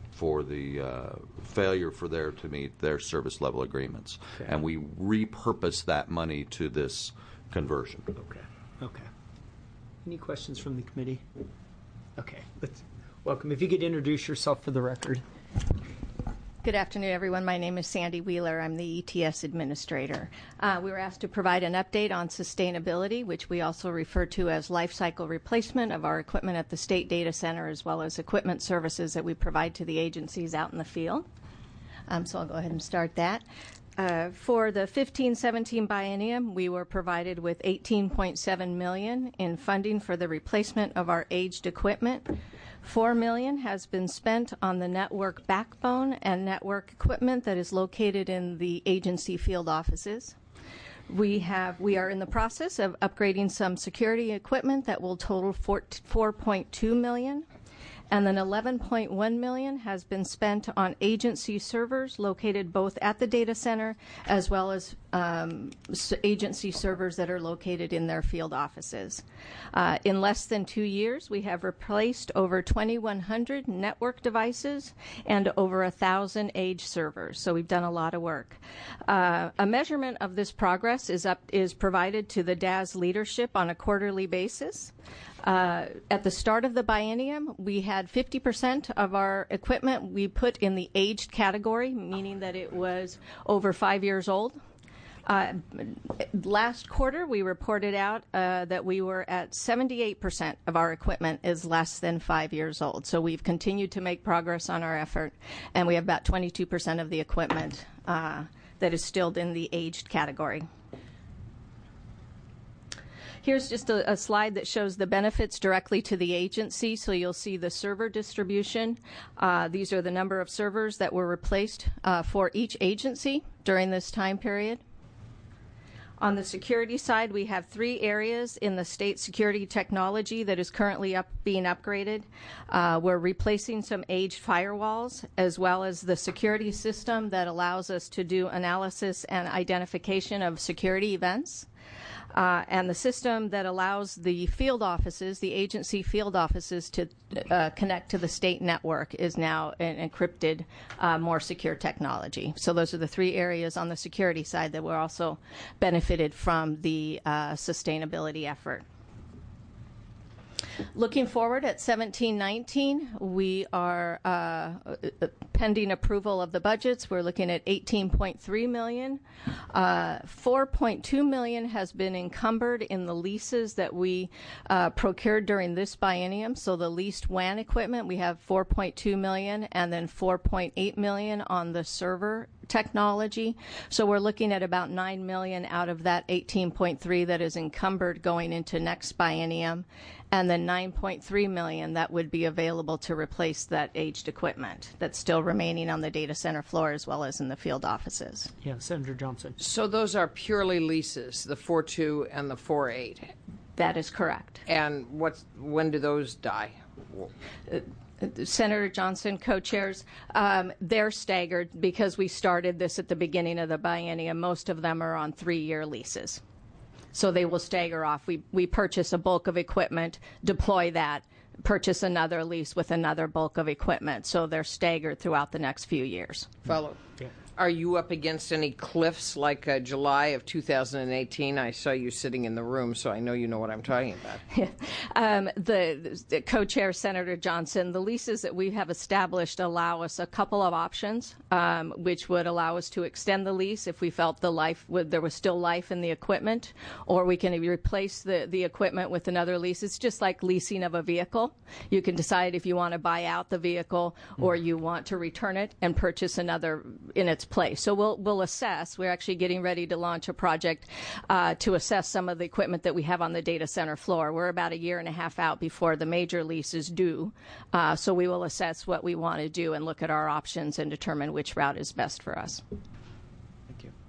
failure for there to meet their service level agreements, and we repurposed that money to this conversion. Okay. Any questions from the committee? Okay. Welcome. If you could introduce yourself for the record. Good afternoon, everyone. My name is Sandy Wheeler. I'm the ETS administrator. We were asked to provide an update on sustainability, which we also refer to as life cycle replacement of our equipment at the State Data Center, as well as equipment services that we provide to the agencies out in the field. So I'll go ahead and start that. For the 15-17 biennium, we were provided with $18.7 million in funding for the replacement of our aged equipment. $4 million has been spent on the network backbone and network equipment that is located in the agency field offices. We are in the process of upgrading some security equipment that will total $4.2 million. And then $11.1 million has been spent on agency servers located both at the data center as well as agency servers that are located in their field offices. In less than 2 years, we have replaced over 2,100 network devices and over 1,000 aged servers. So we've done a lot of work. A measurement of this progress is provided to the DAS leadership on a quarterly basis. At the start of the biennium, we had 50% of our equipment we put in the aged category, meaning that it was over 5 years old. Last quarter, we reported out that we were at 78% of our equipment is less than 5 years old. So we've continued to make progress on our effort, and we have about 22% of the equipment that is still in the aged category. Here's just a slide that shows the benefits directly to the agency. So you'll see the server distribution. These are the number of servers that were replaced for each agency during this time period. On the security side, we have 3 areas in the state security technology that is currently being upgraded. We're replacing some aged firewalls, as well as the security system that allows us to do analysis and identification of security events. And the system that allows the field offices, the agency field offices, to connect to the state network is now an encrypted, more secure technology. So those are the 3 areas on the security side that were also benefited from the sustainability effort. Looking forward at 17-19, we are pending approval of the budgets. We're looking at $18.3 million. $4.2 million has been encumbered in the leases that we procured during this biennium. So the leased WAN equipment, we have $4.2 million, and then $4.8 million on the server technology. So we're looking at about $9 million out of that 18.3 that is encumbered going into next biennium, and then $9.3 million that would be available to replace that aged equipment that's still remaining on the data center floor as well as in the field offices. Yeah, Senator Johnson. So those are purely leases, the 4.2 and the 4.8. That is correct. And when do those die? Senator Johnson, co-chairs, they're staggered because we started this at the beginning of the biennium. Most of them are on 3-year leases. So they will stagger off. We purchase a bulk of equipment, deploy that, purchase another lease with another bulk of equipment. So they're staggered throughout the next few years. Follow. Yeah. Are you up against any cliffs like July of 2018? I saw you sitting in the room, so I know you know what I'm talking about. The co-chair, Senator Johnson, the leases that we have established allow us a couple of options, which would allow us to extend the lease if we felt there was still life in the equipment, or we can replace the equipment with another lease. It's just like leasing of a vehicle. You can decide if you want to buy out the vehicle or you want to return it and purchase another in its place. So we'll assess. We're actually getting ready to launch a project to assess some of the equipment that we have on the data center floor. We're about 1.5 years out before the major lease is due. So we will assess what we want to do and look at our options and determine which route is best for us. Thank you.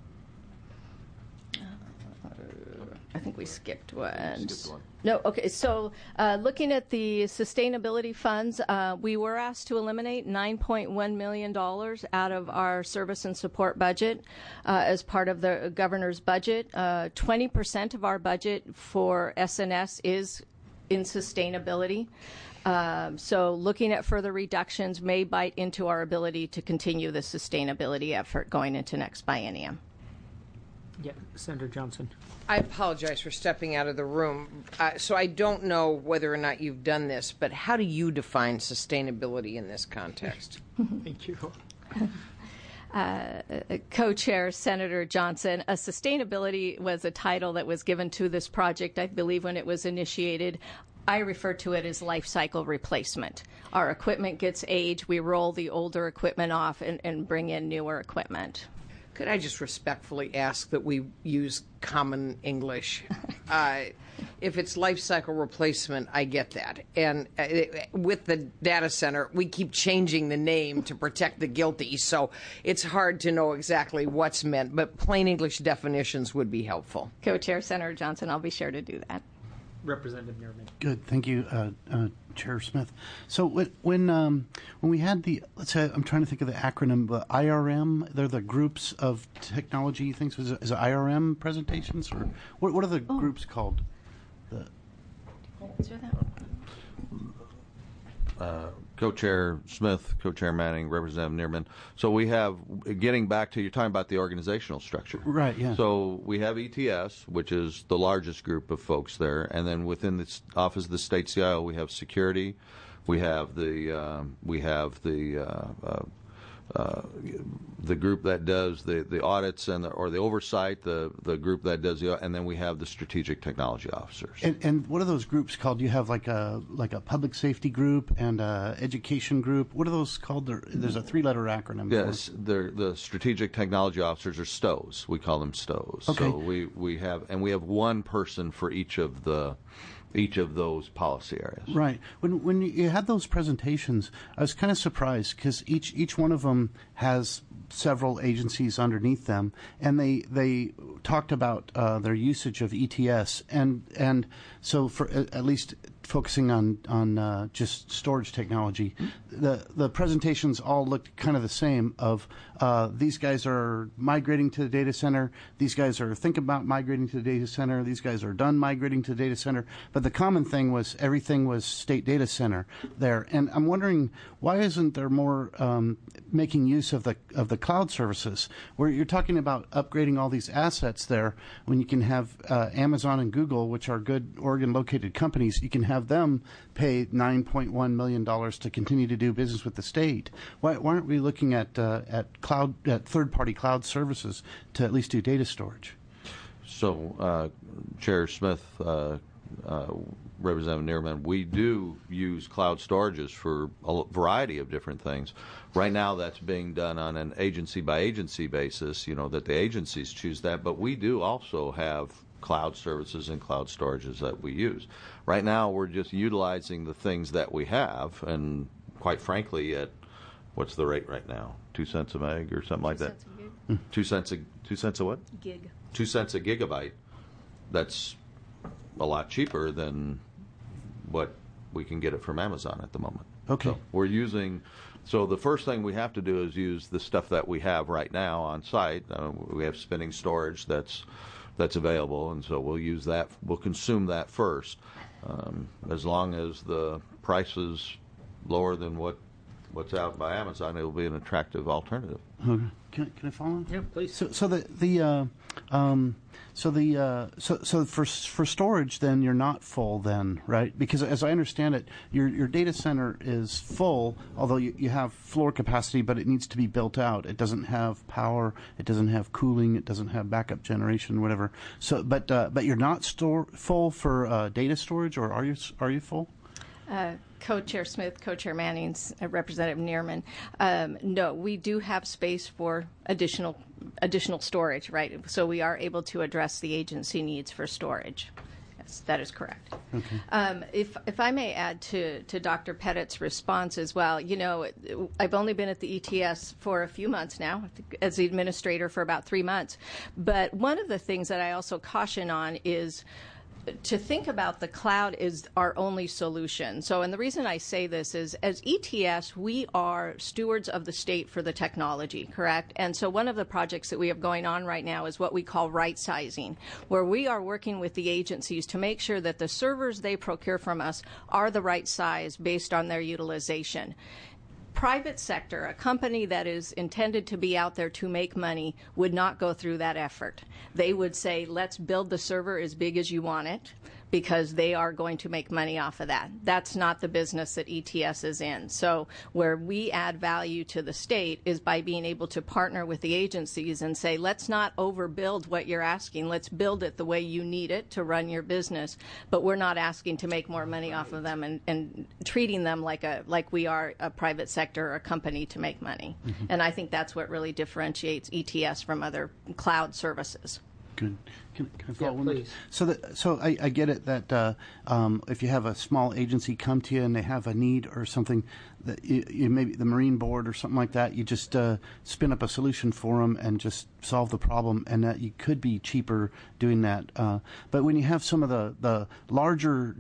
I think we skipped one. Skipped one. No, okay. So looking at the sustainability funds, we were asked to eliminate $9.1 million out of our service and support budget as part of the governor's budget. 20% of our budget for SNS is in sustainability. So looking at further reductions may bite into our ability to continue the sustainability effort going into next biennium. Yeah, Senator Johnson. I apologize for stepping out of the room. So I don't know whether or not you've done this, but how do you define sustainability in this context? Thank you. Co-chair Senator Johnson, sustainability was a title that was given to this project, I believe, when it was initiated. I refer to it as life cycle replacement. Our equipment gets aged, we roll the older equipment off and bring in newer equipment. Could I just respectfully ask that we use common English? If it's life cycle replacement, I get that. And with the data center, we keep changing the name to protect the guilty, so it's hard to know exactly what's meant, but plain English definitions would be helpful. Co-chair Senator Johnson, I'll be sure to do that. Representative Nierman. Good, thank you, Chair Smith. So when we had the, let's say, I'm trying to think of the acronym, but IRM, they're the groups of technology things. Is it IRM presentations, or what are the groups called? Answer that one. Co-chair Smith, co-chair Manning, Representative Nierman. So we have, getting back to, you're talking about the organizational structure. Right, yeah. So we have ETS, which is the largest group of folks there, and then within the Office of the State CIO, we have security, we have the group that does the audits and or the oversight, the group that does and then we have the strategic technology officers. And what are those groups called? Do you have like a public safety group and a education group? What are those called? There's a 3-letter acronym. Yes, the strategic technology officers are STOWs. We call them STOWs. Okay. So we have one person for each of those policy areas. Right. When you had those presentations, I was kind of surprised because each one of them has several agencies underneath them, and they talked about their usage of ETS, and so for at least focusing on just storage technology, the presentations all looked kind of the same. Of these guys are migrating to the data center, these guys are thinking about migrating to the data center, these guys are done migrating to the data center. But the common thing was everything was state data center there, and I'm wondering why isn't there more making use of the cloud services, where you're talking about upgrading all these assets there when you can have Amazon and Google, which are good Oregon-located companies, you can have them pay $9.1 million to continue to do business with the state. Why aren't we looking at third-party cloud services to at least do data storage? So, Chair Smith, Representative Nierman, we do use cloud storages for a variety of different things. Right now, that's being done on an agency-by-agency basis, that the agencies choose that, but we do also have cloud services and cloud storages that we use. Right now, we're just utilizing the things that we have, and quite frankly, at what's the rate right now? 2 cents a meg or something like that? 2 cents a what? Gig. 2 cents a gigabyte. That's a lot cheaper than what we can get it from Amazon at the moment. Okay. So we're using. So the first thing we have to do is use the stuff that we have right now on site. We have spinning storage that's available, and so we'll use that. We'll consume that first, as long as the price is lower than what's out by Amazon. It'll be an attractive alternative. Okay. Can I follow on? Yeah, please. So for storage, then you're not full, then, right? Because as I understand it, your data center is full, although you have floor capacity, but it needs to be built out. It doesn't have power, it doesn't have cooling, it doesn't have backup generation, whatever. So, but you're not full for data storage, or are you full? Co-chair Smith, co-chair Manning, Representative Nierman. No, we do have space for additional storage, right? So we are able to address the agency needs for storage. Yes, that is correct. Okay. If I may add to Dr. Pettit's response as well, I've only been at the ETS for a few months now, as the administrator for about 3 months. But one of the things that I also caution on is to think about the cloud is our only solution. So, and the reason I say this is, as ETS, we are stewards of the state for the technology, correct? And so one of the projects that we have going on right now is what we call right sizing, where we are working with the agencies to make sure that the servers they procure from us are the right size based on their utilization. Private sector, a company that is intended to be out there to make money, would not go through that effort. They would say, let's build the server as big as you want it, because they are going to make money off of that. That's not the business that ETS is in. So where we add value to the state is by being able to partner with the agencies and say, let's not overbuild what you're asking. Let's build it the way you need it to run your business. But we're not asking to make more money off of them and treating them like we are a private sector or a company to make money. Mm-hmm. And I think that's what really differentiates ETS from other cloud services. Good. Can I follow Yeah, one? please. So I get it that if you have a small agency come to you and they have a need or something, that you maybe the Marine Board or something like that, you just spin up a solution for them and just solve the problem, and that you could be cheaper doing that. But when you have some of the larger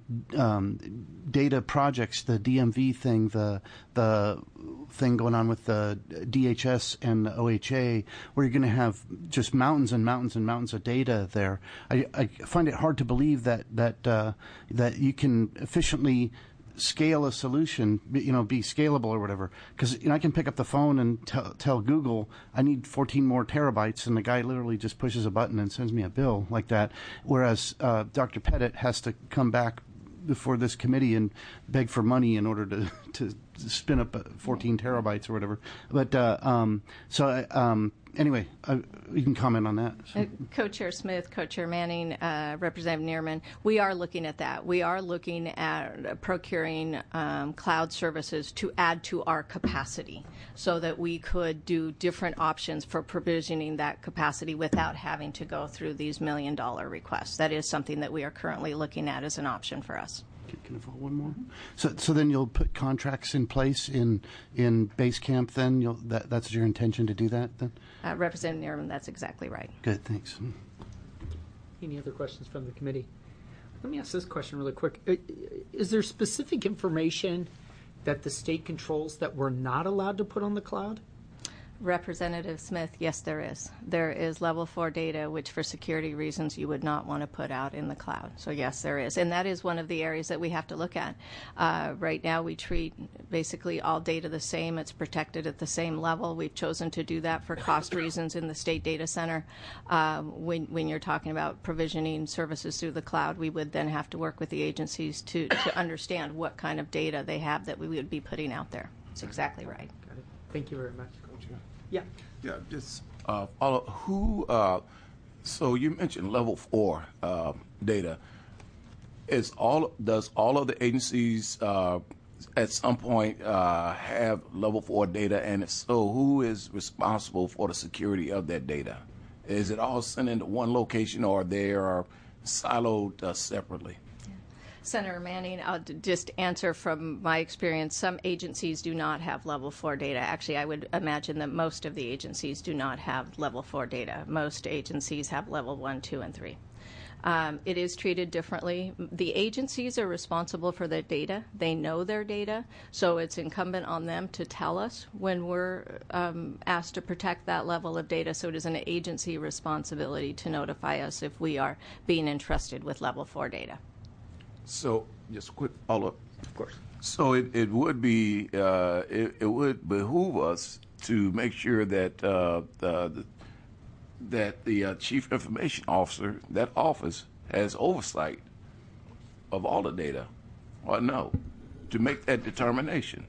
data projects, the DMV thing, the thing going on with the DHS and the OHA, where you're going to have just mountains and mountains and mountains of data there, I find it hard to believe that you can efficiently scale a solution, be scalable or whatever. Because I can pick up the phone and tell Google I need 14 more terabytes, and the guy literally just pushes a button and sends me a bill like that. Whereas Dr. Pettit has to come back before this committee and beg for money in order to spin up 14 terabytes or whatever. But anyway, you can comment on that. So. Co-Chair Smith, Co-Chair Manning, Representative Neerman, we are looking at that. We are looking at procuring cloud services to add to our capacity so that we could do different options for provisioning that capacity without having to go through these $1 million requests. That is something that we are currently looking at as an option for us. Can I follow one more? So then you'll put contracts in place in base camp. Then that's your intention to do that. Then Representative Neerman, that's exactly right. Good, thanks. Any other questions from the committee? Let me ask this question really quick. Is there specific information that the state controls that we're not allowed to put on the cloud? Representative Smith, yes, there is. There is level 4 data, which for security reasons you would not want to put out in the cloud. So yes, there is. And that is one of the areas that we have to look at. Right now we treat basically all data the same. It's protected at the same level. We've chosen to do that for cost reasons in the state data center. When you're talking about provisioning services through the cloud, we would then have to work with the agencies to understand what kind of data they have that we would be putting out there. That's exactly right. Got it. Thank you very much. Yeah. Yeah, just follow who. So you mentioned level 4 data. Does all of the agencies at some point have level 4 data, and if so, who is responsible for the security of that data? Is it all sent into one location, or they are siloed separately? Senator Manning, I'll just answer from my experience. Some agencies do not have level 4 data. Actually, I would imagine that most of the agencies do not have level 4 data. Most agencies have level 1, 2, and 3. It is treated differently. The agencies are responsible for their data. They know their data, so it's incumbent on them to tell us when we're asked to protect that level of data. So it is an agency responsibility to notify us if we are being entrusted with level 4 data. So, just a quick follow-up. Of course. So it would be it would behoove us to make sure that the Chief Information Officer, that office, has oversight of all the data, or no, to make that determination.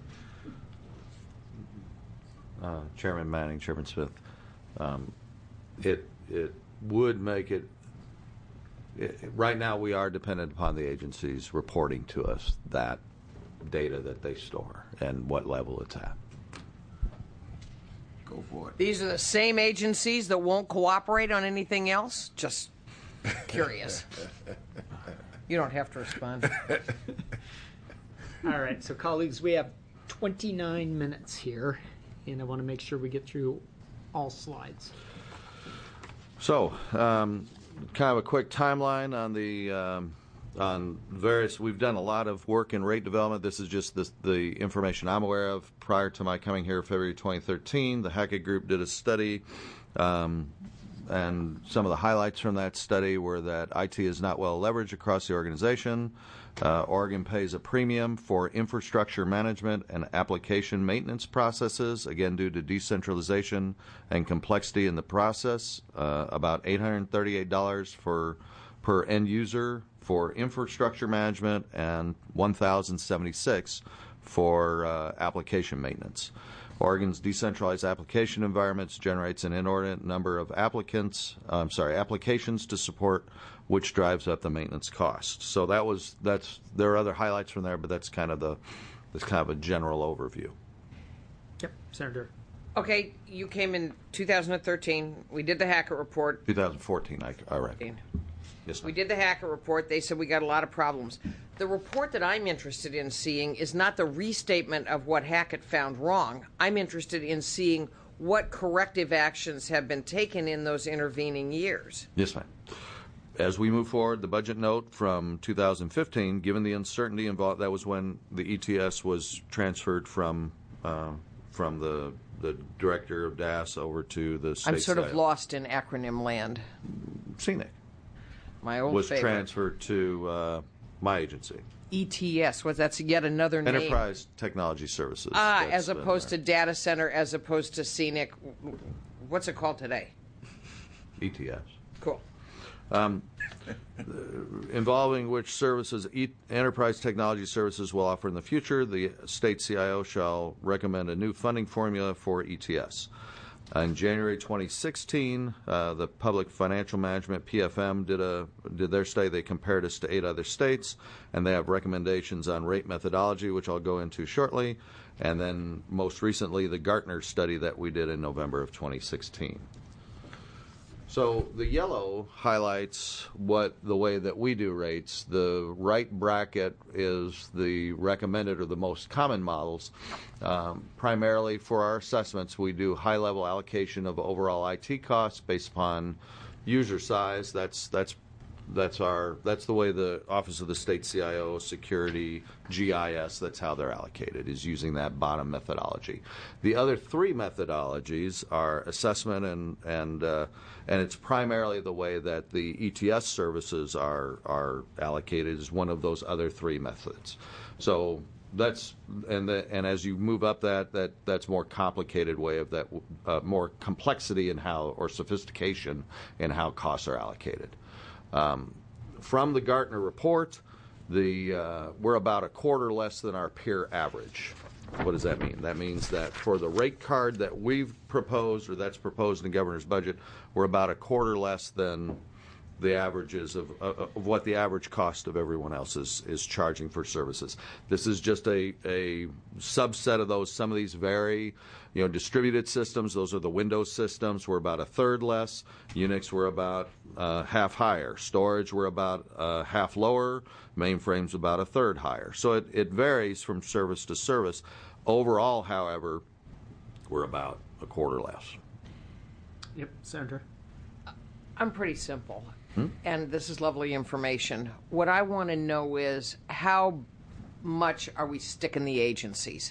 Chairman Manning, Chairman Smith, it would make it. Right now, we are dependent upon the agencies reporting to us that data that they store and what level it's at. Go for it. These are the same agencies that won't cooperate on anything else? Just curious. You don't have to respond. All right, so colleagues, we have 29 minutes here, and I want to make sure we get through all slides. So, kind of a quick timeline on the on various. We've done a lot of work in rate development. This is just the information I'm aware of. Prior to my coming here, February 2013, the Hackett Group did a study, and some of the highlights from that study were that IT is not well leveraged across the organization. Oregon pays a premium for infrastructure management and application maintenance processes, again due to decentralization and complexity in the process. About $838 for per end user for infrastructure management and $1,076 for application maintenance. Oregon's decentralized application environments generates an inordinate number of applications to support, which drives up the maintenance cost. So there are other highlights from there, but that's kind of a general overview. Yep, Senator. Okay, you came in 2013. We did the Hackett report. 2014, I reckon. Yes, we did the Hackett report. They said we got a lot of problems. The report that I'm interested in seeing is not the restatement of what Hackett found wrong. I'm interested in seeing what corrective actions have been taken in those intervening years. Yes, ma'am. As we move forward, the budget note from 2015, given the uncertainty involved, that was when the ETS was transferred from the director of DAS over to the state. I'm sort of lost in acronym land. CNIC. My old was favorite. Transferred to my agency. ETS, that's yet another name. Enterprise Technology Services. As opposed to data center, as opposed to CNIC. What's it called today? ETS. Cool. Involving which services Enterprise Technology Services will offer in the future, the state CIO shall recommend a new funding formula for ETS. In January 2016, the Public Financial Management, PFM, did their study. They compared us to 8 other states, and they have recommendations on rate methodology, which I'll go into shortly. And then most recently, the Gartner study that we did in November of 2016. So the yellow highlights the way that we do rates. The right bracket is the recommended or the most common models. Primarily for our assessments, we do high-level allocation of overall IT costs based upon user size. That's the way the Office of the State CIO, Security, GIS, that's how they're allocated, is using that bottom methodology. The other 3 methodologies are assessment and it's primarily the way that the ETS services are allocated is one of those other 3 methods. So that's and as you move up that's more complicated way of that more complexity in how or sophistication in how costs are allocated. From the Gartner report, we're about a quarter less than our peer average. What does that mean? That means that for the rate card that we've proposed, or that's proposed in the governor's budget, we're about a quarter less than the averages of what the average cost of everyone else is charging for services. This is just a subset of those. Some of these vary. Distributed systems, those are the Windows systems, we're about a third less. Unix, we're about half higher. Storage, we're about half lower. Mainframes, about a third higher. So it varies from service to service. Overall, however, we're about a quarter less. Yep, Senator. I'm pretty simple, and this is lovely information. What I want to know is how much are we sticking the agencies?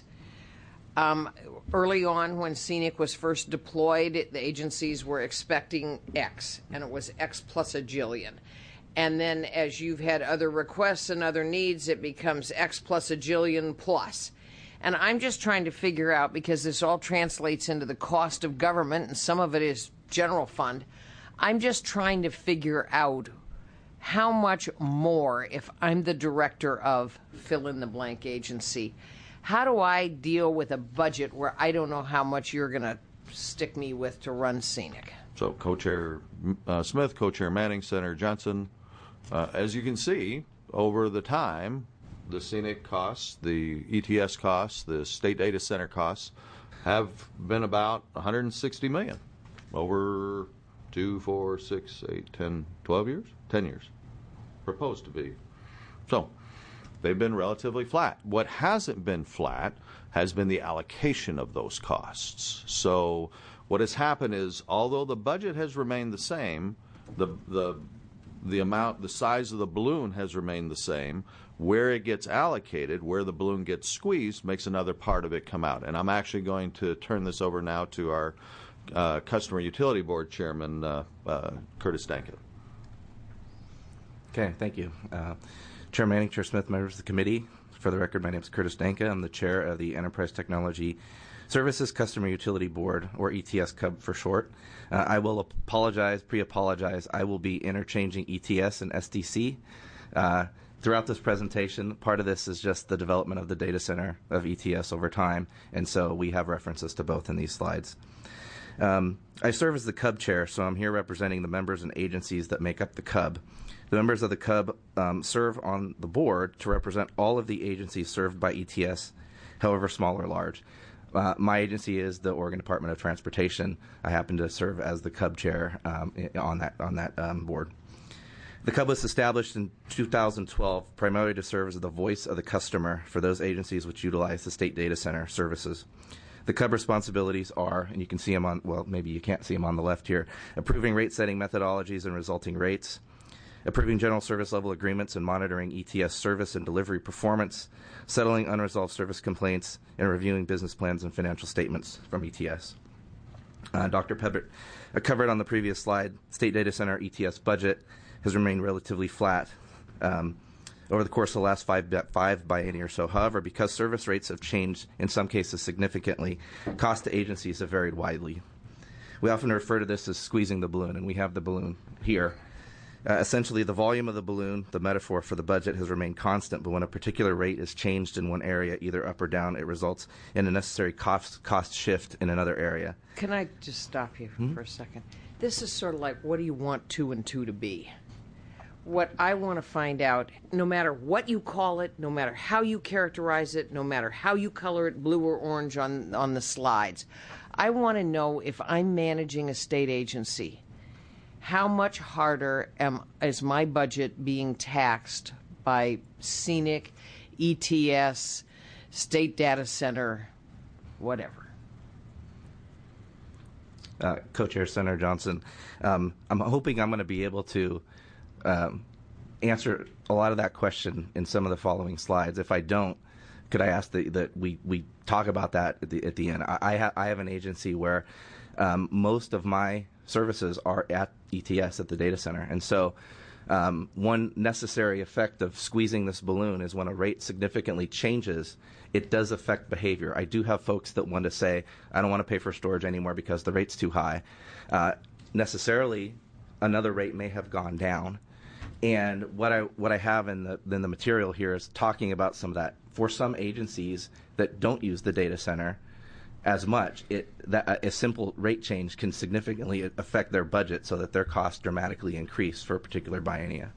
Early on, when CNIC was first deployed, the agencies were expecting X, and it was X plus a jillion. And then as you've had other requests and other needs, it becomes X plus a jillion plus. And I'm just trying to figure out, because this all translates into the cost of government, and some of it is general fund, I'm just trying to figure out how much more, if I'm the director of fill-in-the-blank agency, how do I deal with a budget where I don't know how much you're going to stick me with to run CNIC? So Co-Chair Smith, Co-Chair Manning, Senator Johnson, as you can see, over the time, the CNIC costs, the ETS costs, the state data center costs have been about $160 million over 2, 4, 6, 8, 10, 12 years? 10 years. Proposed to be. So they've been relatively flat. What hasn't been flat has been the allocation of those costs. So what has happened is, although the budget has remained the same, the amount, the size of the balloon has remained the same. Where it gets allocated, where the balloon gets squeezed, makes another part of it come out. And I'm actually going to turn this over now to our Customer Utility Board Chairman, Curtis Danka. Okay, thank you. Chair Manning, Chair Smith, members of the committee. For the record, my name is Curtis Danka. I'm the chair of the Enterprise Technology Services Customer Utility Board, or ETS CUB for short. I will pre-apologize. I will be interchanging ETS and SDC. Throughout this presentation, part of this is just the development of the data center of ETS over time, and so we have references to both in these slides. I serve as the CUB chair, so I'm here representing the members and agencies that make up the CUB. The members of the CUB serve on the board to represent all of the agencies served by ETS, however small or large. My agency is the Oregon Department of Transportation. I happen to serve as the CUB chair on that board. The CUB was established in 2012 primarily to serve as the voice of the customer for those agencies which utilize the state data center services. The CUB responsibilities are, and you can see them on, well, maybe you can't see them on the left here, approving rate-setting methodologies and resulting rates, approving general service level agreements and monitoring ETS service and delivery performance, settling unresolved service complaints, and reviewing business plans and financial statements from ETS. Dr. Peppert covered on the previous slide, state data center ETS budget has remained relatively flat over the course of the last five biennia or so. However, because service rates have changed, in some cases significantly, costs to agencies have varied widely. We often refer to this as squeezing the balloon, and we have the balloon here. Essentially, the volume of the balloon, the metaphor for the budget, has remained constant, but when a particular rate is changed in one area, either up or down, it results in a necessary cost shift in another area. Can I just stop you for a second? This is sort of like, what do you want 2 and 2 to be? What I want to find out, no matter what you call it, no matter how you characterize it, no matter how you color it blue or orange on the slides, I want to know if I'm managing a state agency, how much harder is my budget being taxed by scenic, ETS, state data center, whatever? Co-Chair Senator Johnson, I'm hoping I'm going to be able to answer a lot of that question in some of the following slides. If I don't, could I ask that we talk about that at the end? I have an agency where most of my services are at ETS at the data center, and so one necessary effect of squeezing this balloon is when a rate significantly changes, it does affect behavior. I do have folks that want to say, I don't want to pay for storage anymore because the rate's too high. Necessarily, another rate may have gone down. And what I have in the material here is talking about some of that. For some agencies that don't use the data center as much, a simple rate change can significantly affect their budget so that their costs dramatically increase for a particular biennia.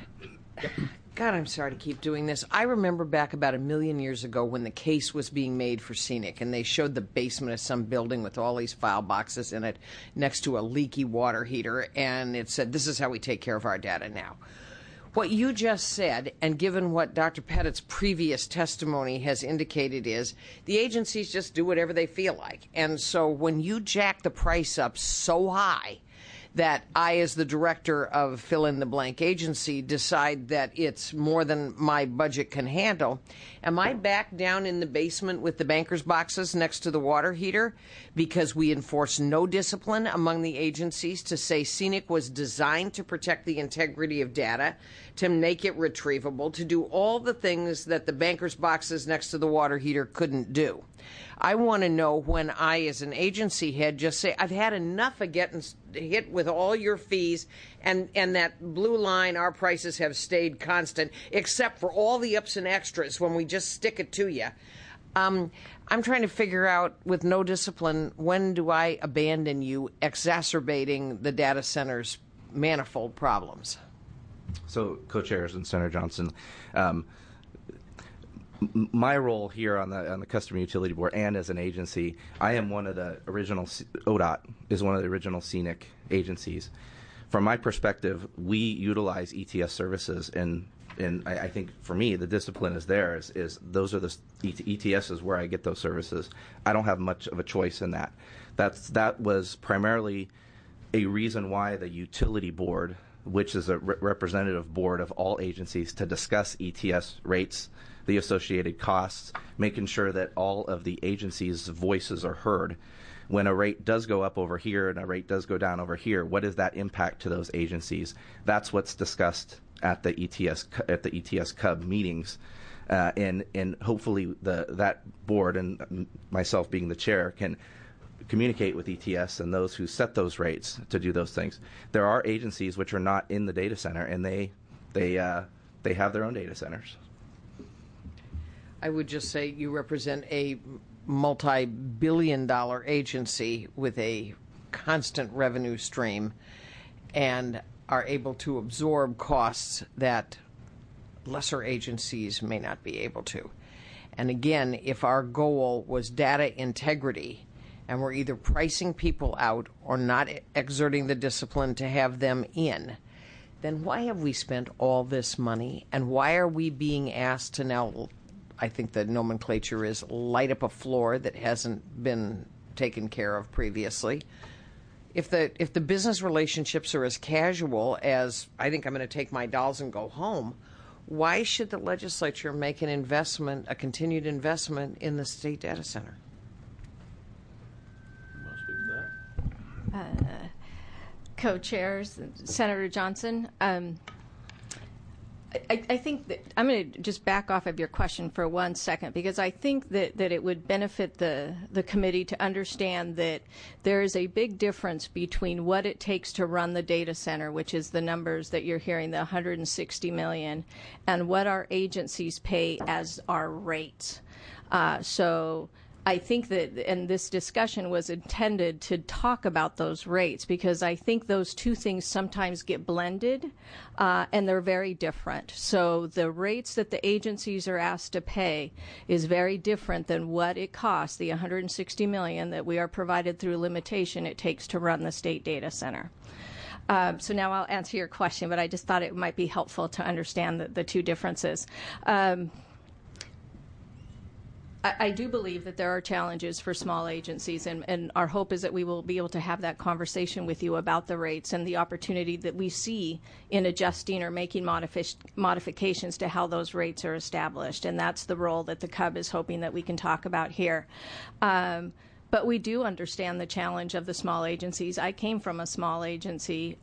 God, I'm sorry to keep doing this. I remember back about 1 million years ago when the case was being made for scenic, and they showed the basement of some building with all these file boxes in it next to a leaky water heater, and it said, this is how we take care of our data now. What you just said, and given what Dr. Pettitt's previous testimony has indicated, is the agencies just do whatever they feel like. And so when you jack the price up so high that I, as the director of fill-in-the-blank agency, decide that it's more than my budget can handle, am I back down in the basement with the banker's boxes next to the water heater because we enforce no discipline among the agencies to say scenic was designed to protect the integrity of data, to make it retrievable, to do all the things that the banker's boxes next to the water heater couldn't do? I want to know when I, as an agency head, just say, I've had enough of getting hit with all your fees, and that blue line, our prices have stayed constant, except for all the ups and extras when we just stick it to you. I'm trying to figure out, with no discipline, when do I abandon you, exacerbating the data center's manifold problems? So, Co-Chairs and Senator Johnson, my role here on the Customer Utility Board and as an agency, I am one of the original, ODOT is one of the original scenic agencies. From my perspective, we utilize ETS services, and I think for me, the discipline is there, is those are the ETSs where I get those services. I don't have much of a choice in that. That was primarily a reason why the Utility Board, which is a representative board of all agencies to discuss ETS rates, the associated costs, making sure that all of the agencies' voices are heard. When a rate does go up over here and a rate does go down over here, what is that impact to those agencies? That's what's discussed at the ETS CUB meetings. and hopefully that board and myself being the chair can communicate with ETS and those who set those rates to do those things. There are agencies which are not in the data center, and they have their own data centers. I would just say you represent a multi-billion-dollar agency with a constant revenue stream and are able to absorb costs that lesser agencies may not be able to. And again, if our goal was data integrity and we're either pricing people out or not exerting the discipline to have them in, then why have we spent all this money, and why are we being asked to now, I think the nomenclature is, light up a floor that hasn't been taken care of previously? If the business relationships are as casual as, I think I'm going to take my dolls and go home, why should the legislature make an investment, a continued investment in the state data center? Co-chairs, Senator Johnson, I think that I'm going to just back off of your question for 1 second, because I think that it would benefit the committee to understand that there is a big difference between what it takes to run the data center, which is the numbers that you're hearing, the $160 million, and what our agencies pay as our rates. So I think that, and this discussion was intended to talk about those rates, because I think those two things sometimes get blended, and they're very different. So the rates that the agencies are asked to pay is very different than what it costs, the $160 million that we are provided through limitation it takes to run the state data center. So now I'll answer your question, but I just thought it might be helpful to understand the two differences. I do believe that there are challenges for small agencies, and our hope is that we will be able to have that conversation with you about the rates and the opportunity that we see in adjusting or making modifications to how those rates are established. And that's the role that the CUB is hoping that we can talk about here. But we do understand the challenge of the small agencies. I came from a small agency.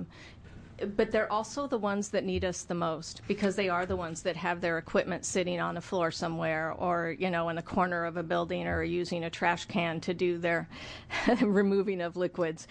But they're also the ones that need us the most, because they are the ones that have their equipment sitting on a floor somewhere, or, in a corner of a building, or using a trash can to do their removing of liquids.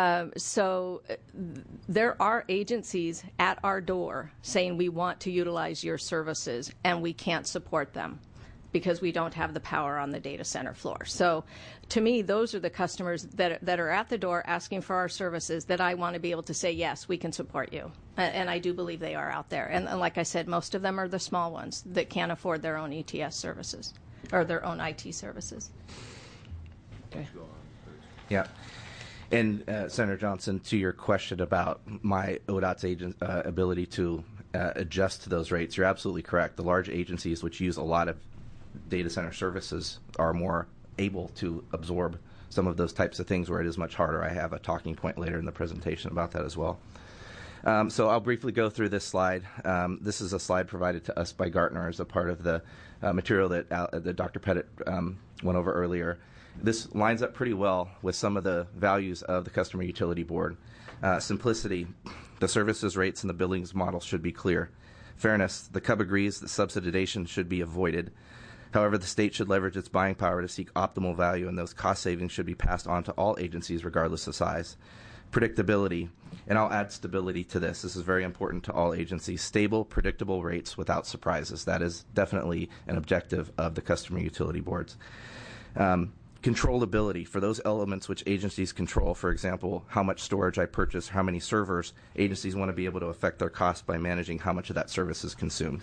So there are agencies at our door saying we want to utilize your services, and we can't support them because we don't have the power on the data center floor. So to me, those are the customers that are at the door asking for our services that I want to be able to say, yes, we can support you. And I do believe they are out there. And like I said, most of them are the small ones that can't afford their own ETS services or their own IT services. Okay. Yeah. And Senator Johnson, to your question about my ODOT's ability to adjust to those rates, you're absolutely correct. The large agencies which use a lot of data center services are more able to absorb some of those types of things where it is much harder. I have a talking point later in the presentation about that as well. So I'll briefly go through this slide. This is a slide provided to us by Gartner as a part of the material that Dr. Pettit went over earlier. This lines up pretty well with some of the values of the Customer Utility Board. Simplicity, the services rates and the billings model should be clear. Fairness, the CUB agrees that subsidization should be avoided. However, the state should leverage its buying power to seek optimal value, and those cost savings should be passed on to all agencies regardless of size. Predictability, and I'll add stability to this. This is very important to all agencies. Stable, predictable rates without surprises. That is definitely an objective of the Customer Utility Boards. Controllability, for those elements which agencies control, for example, how much storage I purchase, how many servers, agencies want to be able to affect their costs by managing how much of that service is consumed.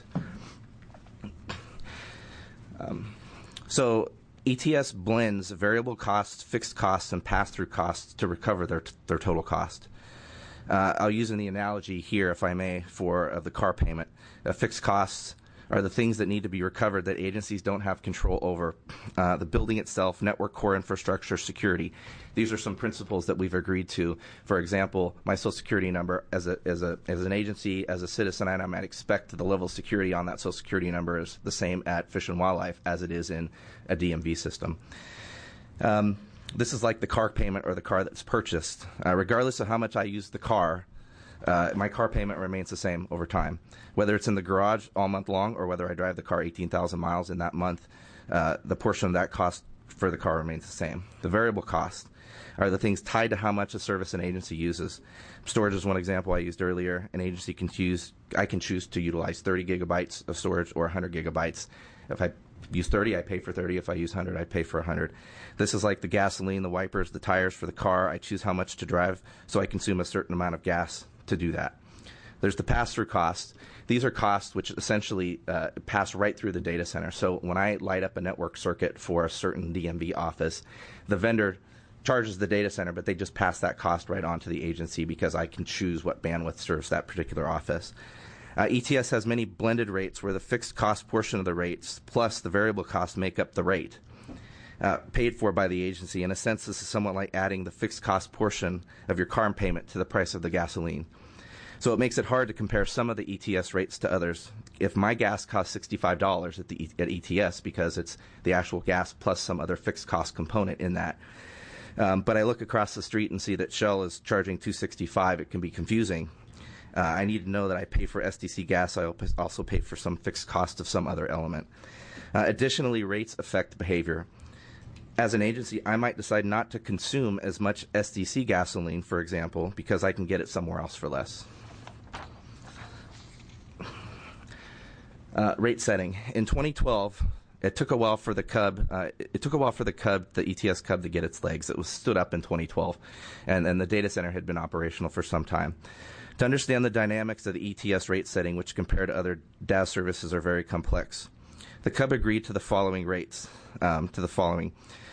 So ETS blends variable costs, fixed costs, and pass-through costs to recover their total cost. I'll use the analogy here, if I may, of the car payment. Fixed costs are the things that need to be recovered that agencies don't have control over. The building itself, network core infrastructure, security. These are some principles that we've agreed to. For example, my Social Security number, as an agency, as a citizen, I might expect the level of security on that Social Security number is the same at Fish and Wildlife as it is in a DMV system. This is like the car payment or the car that's purchased. Regardless of how much I use the car, my car payment remains the same over time. Whether it's in the garage all month long or whether I drive the car 18,000 miles in that month, the portion of that cost for the car remains the same. The variable costs are the things tied to how much a service an agency uses. Storage is one example I used earlier. An agency I can choose to utilize 30 gigabytes of storage or 100 gigabytes. If I use 30, I pay for 30. If I use 100, I pay for 100. This is like the gasoline, the wipers, the tires for the car. I choose how much to drive, so I consume a certain amount of gas to do that. There's the pass-through costs. These are costs which essentially pass right through the data center. So when I light up a network circuit for a certain DMV office, the vendor charges the data center, but they just pass that cost right on to the agency because I can choose what bandwidth serves that particular office. ETS has many blended rates where the fixed cost portion of the rates plus the variable costs make up the rate paid for by the agency. In a sense, this is somewhat like adding the fixed cost portion of your car payment to the price of the gasoline. So it makes it hard to compare some of the ETS rates to others. If my gas costs $65 at ETS because it's the actual gas plus some other fixed cost component in that, but I look across the street and see that Shell is charging $265, it can be confusing. I need to know that I pay for SDC gas. I also pay for some fixed cost of some other element. Additionally, rates affect behavior. As an agency, I might decide not to consume as much SDC gasoline, for example, because I can get it somewhere else for less. Rate setting. In 2012, it took a while for the Cub. The ETS Cub, to get its legs. It was stood up in 2012, and the data center had been operational for some time. To understand the dynamics of the ETS rate setting, which compared to other DAS services are very complex, the Cub agreed to the following rates. The following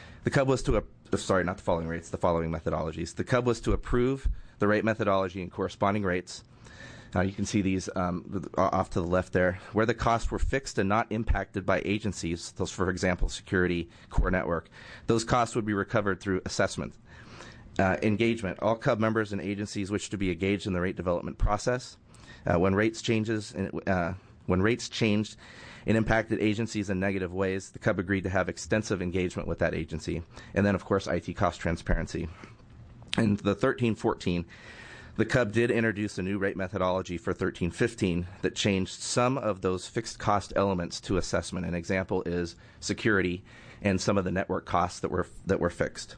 methodologies. The Cub was to approve the rate methodology and corresponding rates. You can see these off to the left there, where the costs were fixed and not impacted by agencies. Those, for example, security, core network. Those costs would be recovered through assessment. Engagement. All Cub members and agencies wish to be engaged in the rate development process. When rates changed and impacted agencies in negative ways, the Cub agreed to have extensive engagement with that agency. And then, of course, IT cost transparency. In the 13-14, the Cub did introduce a new rate methodology for 13-15 that changed some of those fixed cost elements to assessment. An example is security and some of the network costs that were fixed.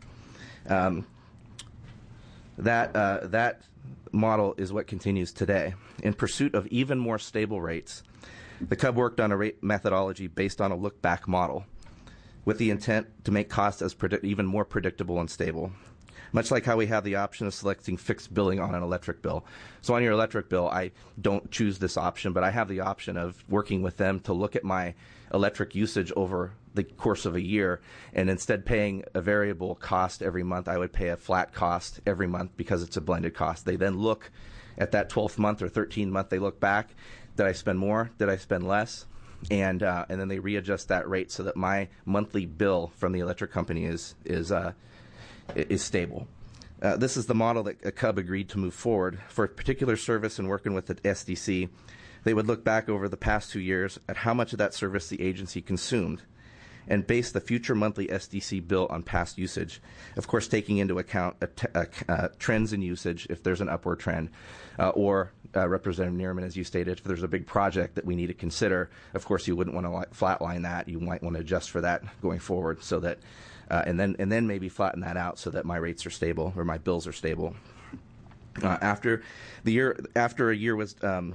That model is what continues today. In pursuit of even more stable rates, the Cub worked on a rate methodology based on a look-back model with the intent to make costs even more predictable and stable. Much like how we have the option of selecting fixed billing on an electric bill. So on your electric bill, I don't choose this option, but I have the option of working with them to look at my electric usage over the course of a year, and instead paying a variable cost every month, I would pay a flat cost every month because it's a blended cost. They then look at that 12th month or 13th month, they look back, did I spend more, did I spend less? And then they readjust that rate so that my monthly bill from the electric company is stable. This is the model that Cub agreed to move forward. For a particular service and working with the SDC, they would look back over the past 2 years at how much of that service the agency consumed and base the future monthly SDC bill on past usage, of course taking into account trends in usage if there's an upward trend, or Representative Neerman, as you stated, if there's a big project that we need to consider, of course you wouldn't want to flatline that. You might want to adjust for that going forward so that and then maybe flatten that out so that my rates are stable or my bills are stable. After that year was done,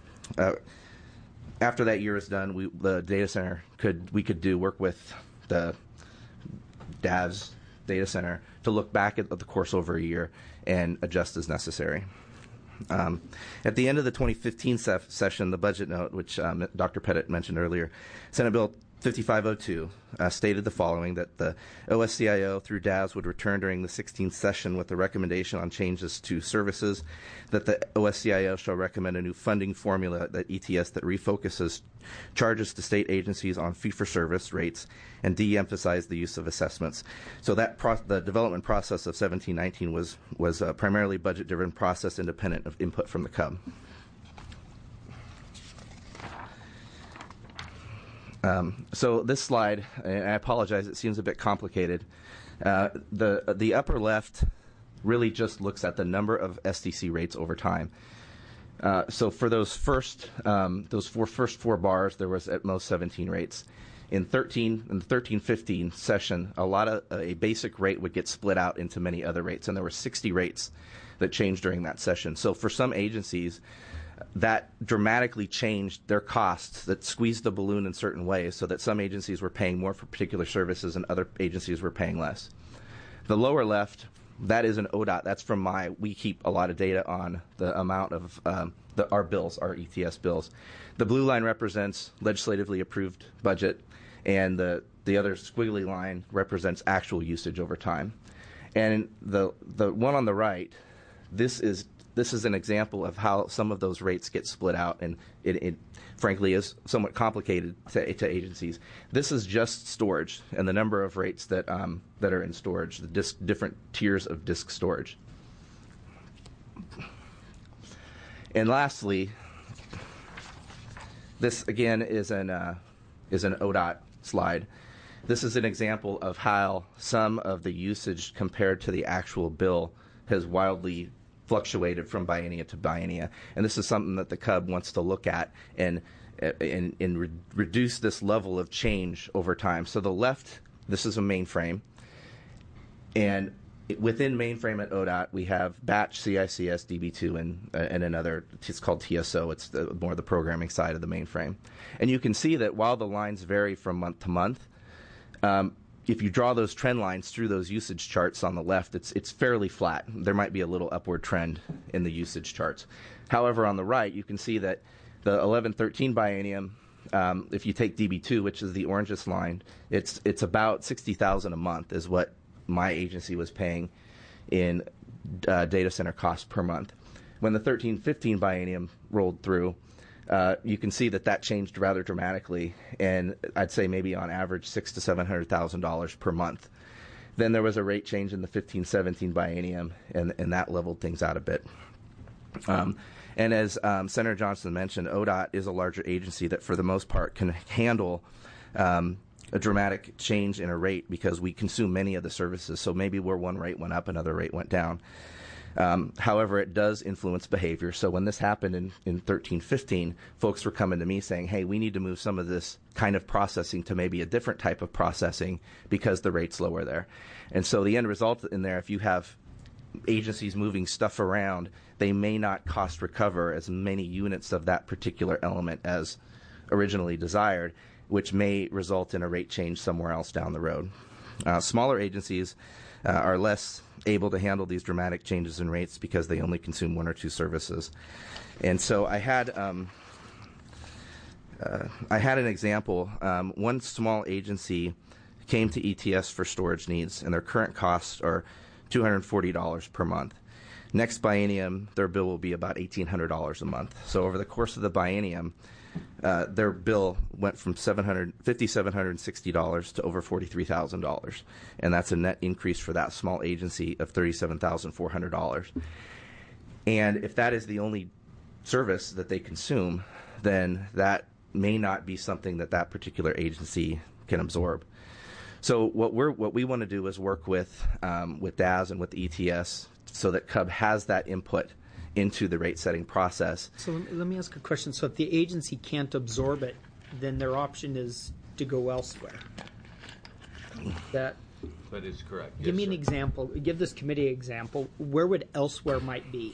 the data center could work with the DAS data center to look back at the course over a year and adjust as necessary. At the end of the 2015 session, the budget note, which Dr. Pettit mentioned earlier, Senate Bill 5502 stated the following, that the OSCIO through DAS would return during the 16th session with a recommendation on changes to services, that the OSCIO shall recommend a new funding formula at ETS that refocuses charges to state agencies on fee-for-service rates and de-emphasize the use of assessments. So that the development process of 1719 was a primarily budget-driven process independent of input from the Cub. So this slide, and I apologize, it seems a bit complicated. The upper left really just looks at the number of SDC rates over time. So for those first four bars, there was at most 17 rates. In the 13-15 session, a basic rate would get split out into many other rates, and there were 60 rates that changed during that session. So for some agencies, that dramatically changed their costs, that squeezed the balloon in certain ways, so that some agencies were paying more for particular services and other agencies were paying less. The lower left, that is an ODOT. That's from we keep a lot of data on the amount of our bills, our ETS bills. The blue line represents legislatively approved budget, and the other squiggly line represents actual usage over time. And the one on the right, this is an example of how some of those rates get split out, and it frankly is somewhat complicated to agencies. This is just storage and the number of rates that are in storage, the different tiers of disk storage. And lastly, this again is an ODOT slide. This is an example of how some of the usage compared to the actual bill has wildly fluctuated from biennia to biennia, and this is something that the CUB wants to look at and reduce this level of change over time. So the left, this is a mainframe, and within mainframe at ODOT we have batch, CICS, DB2, and another. It's called TSO. It's more the programming side of the mainframe, and you can see that while the lines vary from month to month, if you draw those trend lines through those usage charts on the left, it's fairly flat. There might be a little upward trend in the usage charts. However, on the right, you can see that the 11-13 biennium, if you take DB2, which is the orangest line, it's about $60,000 a month is what my agency was paying in data center costs per month. When the 13-15 biennium rolled through, you can see that changed rather dramatically, and I'd say maybe on average $600,000 to $700,000 per month. Then there was a rate change in the 15-17 biennium, and that leveled things out a bit. And as Senator Johnson mentioned, ODOT is a larger agency that for the most part can handle a dramatic change in a rate because we consume many of the services. So maybe where one rate went up, another rate went down. However, it does influence behavior. So when this happened in 13-15, folks were coming to me saying, hey, we need to move some of this kind of processing to maybe a different type of processing because the rate's lower there. And so the end result in there, if you have agencies moving stuff around, they may not cost recover as many units of that particular element as originally desired, which may result in a rate change somewhere else down the road. Smaller agencies are less able to handle these dramatic changes in rates because they only consume one or two services. And so I had an example. One small agency came to ETS for storage needs, and their current costs are $240 per month. Next biennium, their bill will be about $1,800 a month. So over the course of the biennium, their bill went from $5,760 to over $43,000, and that's a net increase for that small agency of $37,400. And if that is the only service that they consume, then that may not be something that particular agency can absorb. So what we want to do is work with DAS and with ETS so that CUB has that input into the rate setting process. So let me ask a question. So if the agency can't absorb it, then their option is to go elsewhere. That is correct. Give me an example. Give this committee an example. Where would elsewhere might be?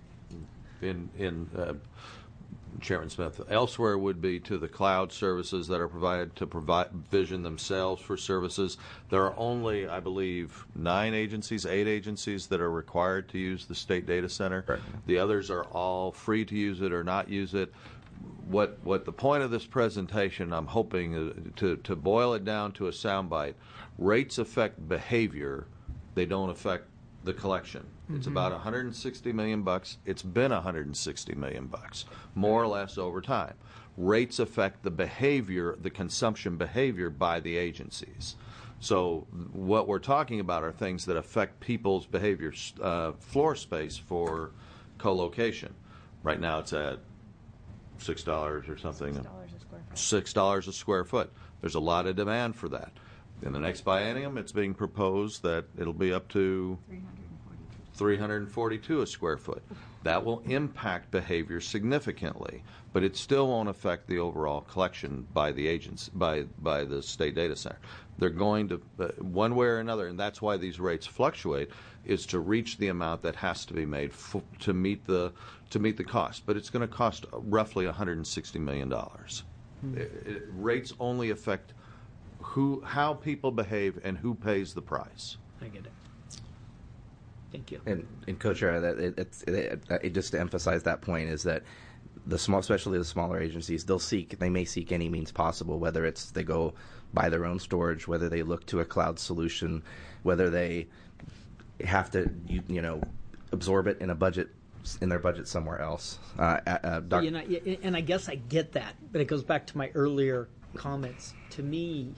Chairman Smith, elsewhere would be to the cloud services that are provided to provision themselves for services. There are only, I believe, 8 agencies that are required to use the state data center. Right. The others are all free to use it or not use it. What the point of this presentation, I'm hoping to boil it down to a soundbite. Rates affect behavior; they don't affect the collection. It's about $160 million. It's been $160 million, more or less over time. Rates affect the behavior, the consumption behavior by the agencies. So what we're talking about are things that affect people's behavior, floor space for co-location. Right now it's at $6 or something. $6 a square foot. There's a lot of demand for that. In the next biennium, it's being proposed that it'll be up to $342 a square foot. That will impact behavior significantly, but it still won't affect the overall collection by the agents, by the state data center. They're going to, one way or another, and that's why these rates fluctuate, is to reach the amount that has to be made to meet the cost. But it's going to cost roughly $160 million. Rates only affect how people behave and who pays the price. I get it. Thank you. And Co-Chair, it just to emphasize that point is that especially the smaller agencies, they may seek any means possible, whether it's they go buy their own storage, whether they look to a cloud solution, whether they have to absorb it in their budget somewhere else. And I guess I get that, but it goes back to my earlier comments. To me,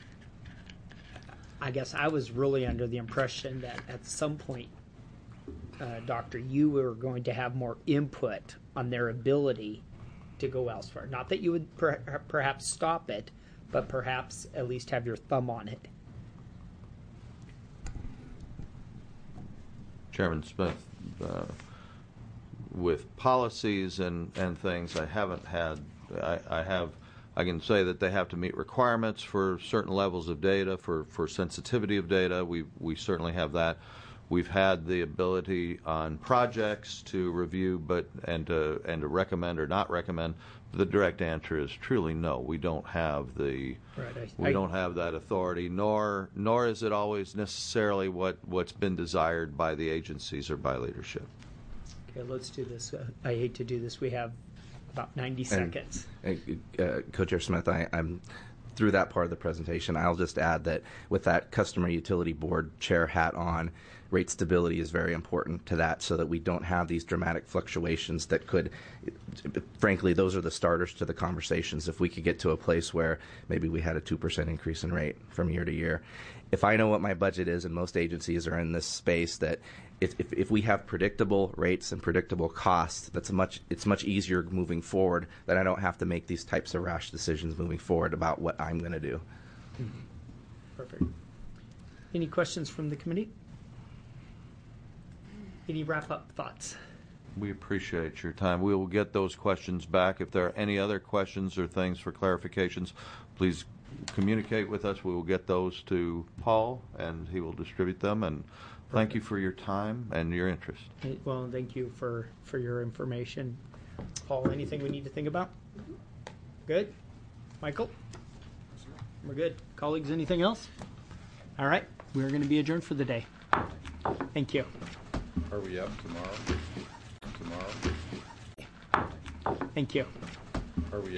I guess I was really under the impression that at some point, Doctor, you were going to have more input on their ability to go elsewhere. Not that you would perhaps stop it, but perhaps at least have your thumb on it. Chairman Smith, with policies and things, I haven't had. I can say that they have to meet requirements for certain levels of data, for sensitivity of data. We certainly have that. We've had the ability on projects to review, and to recommend or not recommend. The direct answer is truly no. We don't have don't have that authority, nor is it always necessarily what's been desired by the agencies or by leadership. Okay, let's do this. I hate to do this. We have about 90 seconds. Co-Chair Smith, I'm through that part of the presentation. I'll just add that with that Customer Utility Board chair hat on, rate stability is very important to that, so that we don't have these dramatic fluctuations that could, frankly, those are the starters to the conversations. If we could get to a place where maybe we had a 2% increase in rate from year to year. If I know what my budget is, and most agencies are in this space, that if we have predictable rates and predictable costs, it's much easier moving forward, that I don't have to make these types of rash decisions moving forward about what I'm going to do. Mm-hmm. Perfect. Any questions from the committee? Any wrap-up thoughts? We appreciate your time. We will get those questions back. If there are any other questions or things for clarifications, please communicate with us. We will get those to Paul, and he will distribute them. And thank you for your time and your interest. Well, thank you for your information. Paul, anything we need to think about? Good? Michael? We're good. Colleagues, anything else? All right. We're going to be adjourned for the day. Thank you. Are we up tomorrow? Thank you.